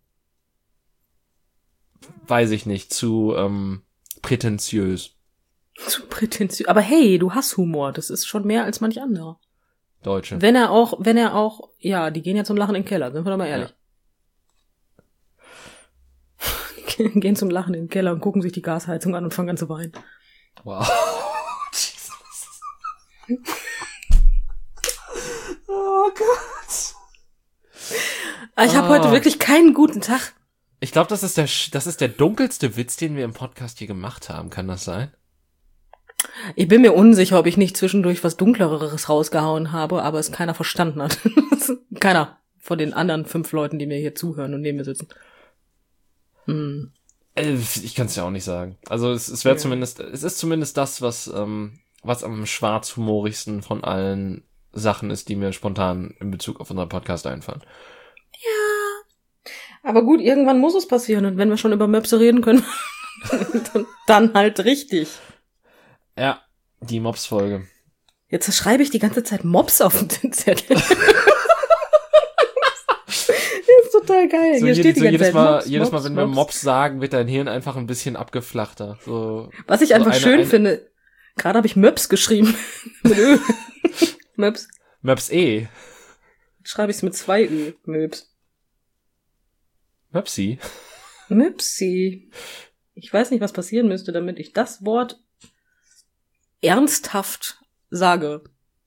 weiß ich nicht, zu ähm, prätentiös. Zu prätentiös. Aber hey, du hast Humor. Das ist schon mehr als manch anderer. Deutsche. Wenn er auch, wenn er auch, ja, die gehen ja zum Lachen in den Keller, sind wir doch mal ehrlich. Ja. Gehen zum Lachen in den Keller und gucken sich die Gasheizung an und fangen an zu weinen. Wow. Jesus. Oh Gott. Ich habe oh. heute wirklich keinen guten Tag. Ich glaube, das ist der, das ist der dunkelste Witz, den wir im Podcast hier gemacht haben. Kann das sein? Ich bin mir unsicher, ob ich nicht zwischendurch was Dunkleres rausgehauen habe, aber es keiner verstanden hat. Keiner von den anderen fünf Leuten, die mir hier zuhören und neben mir sitzen. Hm. Ich kann es ja auch nicht sagen. Also es, es wäre Ja. zumindest, es ist zumindest das, was, ähm, was am schwarzhumorigsten von allen Sachen ist, die mir spontan in Bezug auf unseren Podcast einfallen. Ja. Aber gut, irgendwann muss es passieren und wenn wir schon über Möpse reden können, dann halt richtig. Ja, die Mops-Folge. Jetzt schreibe ich die ganze Zeit Mops auf den Zettel. Das ist total geil. So, Hier jede, steht die so ganze jedes Zeit Mal, Mops, jedes Mal, Mops, wenn wir Mops. Mops sagen, wird dein Hirn einfach ein bisschen abgeflachter. So, Was ich so einfach eine- schön eine- finde, gerade habe ich Möps geschrieben. Mit Ö. Möps. Möps eh. Jetzt schreibe ich es mit zwei Ö. Möps. Möpsi. Möpsi. Ich weiß nicht, was passieren müsste, damit ich das Wort ernsthaft sage.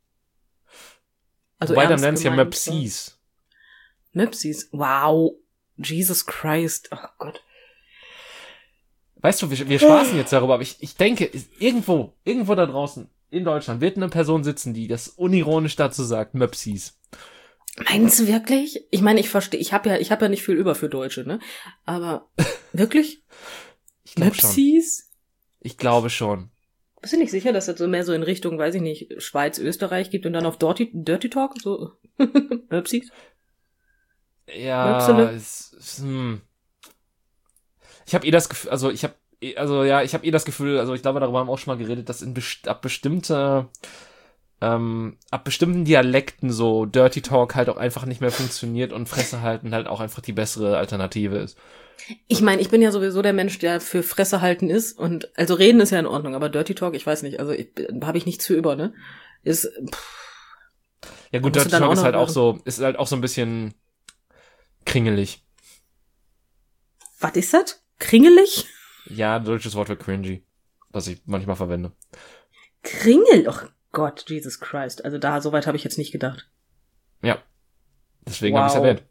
Also Wobei, dann ernst nennen es ja gemeint, Möpsis. Möpsis. Wow. Jesus Christ. Oh Gott. Weißt du, wir, wir spaßen jetzt darüber, aber ich, ich denke, ist irgendwo, irgendwo da draußen in Deutschland wird eine Person sitzen, die das unironisch dazu sagt, Möpsis. Meinst du wirklich? Ich meine, ich verstehe, ich habe ja, ich habe ja nicht viel über für Deutsche, ne? Aber wirklich? Ich glaube schon. Möpsis? Ich glaube schon. Bist du nicht sicher, dass das so mehr so in Richtung, weiß ich nicht, Schweiz, Österreich gibt und dann auf Dirty, Dirty Talk? So Möpsis? Ja, Möpsele? es, es, hm. Ich habe eh das Gefühl, also ich habe, also ja, ich habe eh das Gefühl, also ich glaube, darüber haben wir auch schon mal geredet, dass in best- ab bestimmte, ähm, ab bestimmten Dialekten so Dirty Talk halt auch einfach nicht mehr funktioniert und Fresse halten halt auch einfach die bessere Alternative ist. Ich meine, ich bin ja sowieso der Mensch, der für Fresse halten ist und also reden ist ja in Ordnung, aber Dirty Talk, ich weiß nicht, also ich habe ich nichts für über, ne? Ist pff, Ja gut, Da musst Dirty du dann Talk auch ist noch halt auch machen. so, ist halt auch so ein bisschen kringelig. was ist das? Kringelig? Ja, deutsches Wort für cringy, was ich manchmal verwende. Kringel? Oh Gott, Jesus Christ. Also da, soweit habe ich jetzt nicht gedacht. Ja, deswegen Wow. habe ich es erwähnt.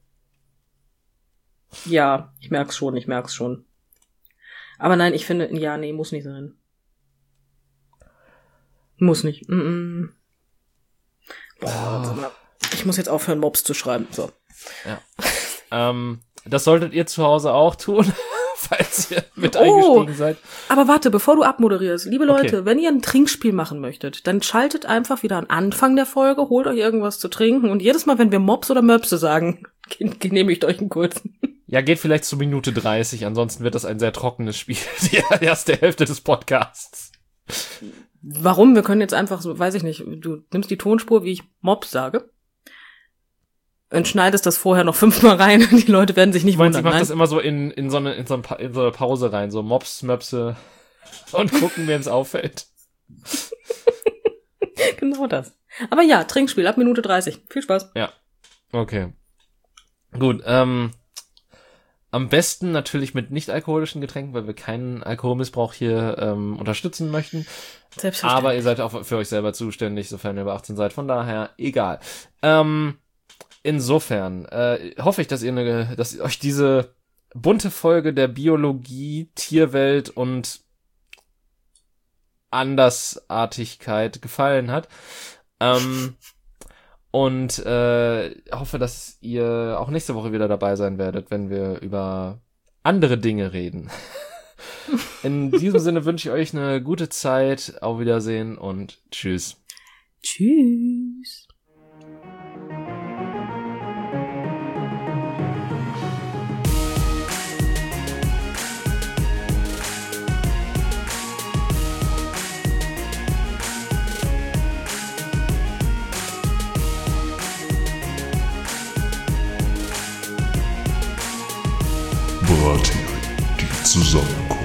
Ja, ich merk's schon, ich merk's schon. Aber nein, ich finde, ja, nee, muss nicht sein. Muss nicht. Mm-mm. Boah, warte mal. Ich muss jetzt aufhören, Mobs zu schreiben. So. Ja. ähm, das solltet ihr zu Hause auch tun, falls ihr mit Oh. eingestiegen seid. Aber warte, bevor du abmoderierst, liebe Leute, Okay. wenn ihr ein Trinkspiel machen möchtet, dann schaltet einfach wieder an Anfang der Folge, holt euch irgendwas zu trinken und jedes Mal, wenn wir Mobs oder Möpse sagen, gen- genehmigt euch einen kurzen. Ja, geht vielleicht zu Minute dreißig, ansonsten wird das ein sehr trockenes Spiel, die erste Hälfte des Podcasts. Warum? Wir können jetzt einfach so, weiß ich nicht, du nimmst die Tonspur, wie ich Mobs sage, und schneidest das vorher noch fünfmal rein und die Leute werden sich nicht Ich meine, ich wundern. mach das Nein? immer so in, in, so eine, in, so ein Pa- in so eine Pause rein, so Mops, Möpse und gucken, wer es auffällt. Genau das. Aber ja, Trinkspiel ab Minute dreißig. Viel Spaß. Okay. Gut, ähm, am besten natürlich mit nicht-alkoholischen Getränken, weil wir keinen Alkoholmissbrauch hier ähm, unterstützen möchten. Selbstverständlich. Aber ihr seid auch für euch selber zuständig, sofern ihr über achtzehn seid. Von daher, egal. Ähm, insofern äh, hoffe ich, dass ihr eine, dass euch diese bunte Folge der Biologie, Tierwelt und Andersartigkeit gefallen hat. Ähm, Und äh, hoffe, dass ihr auch nächste Woche wieder dabei sein werdet, wenn wir über andere Dinge reden. In diesem Sinne wünsche ich euch eine gute Zeit. Auf Wiedersehen und tschüss. Tschüss. Brathering, die Zusammenkunft.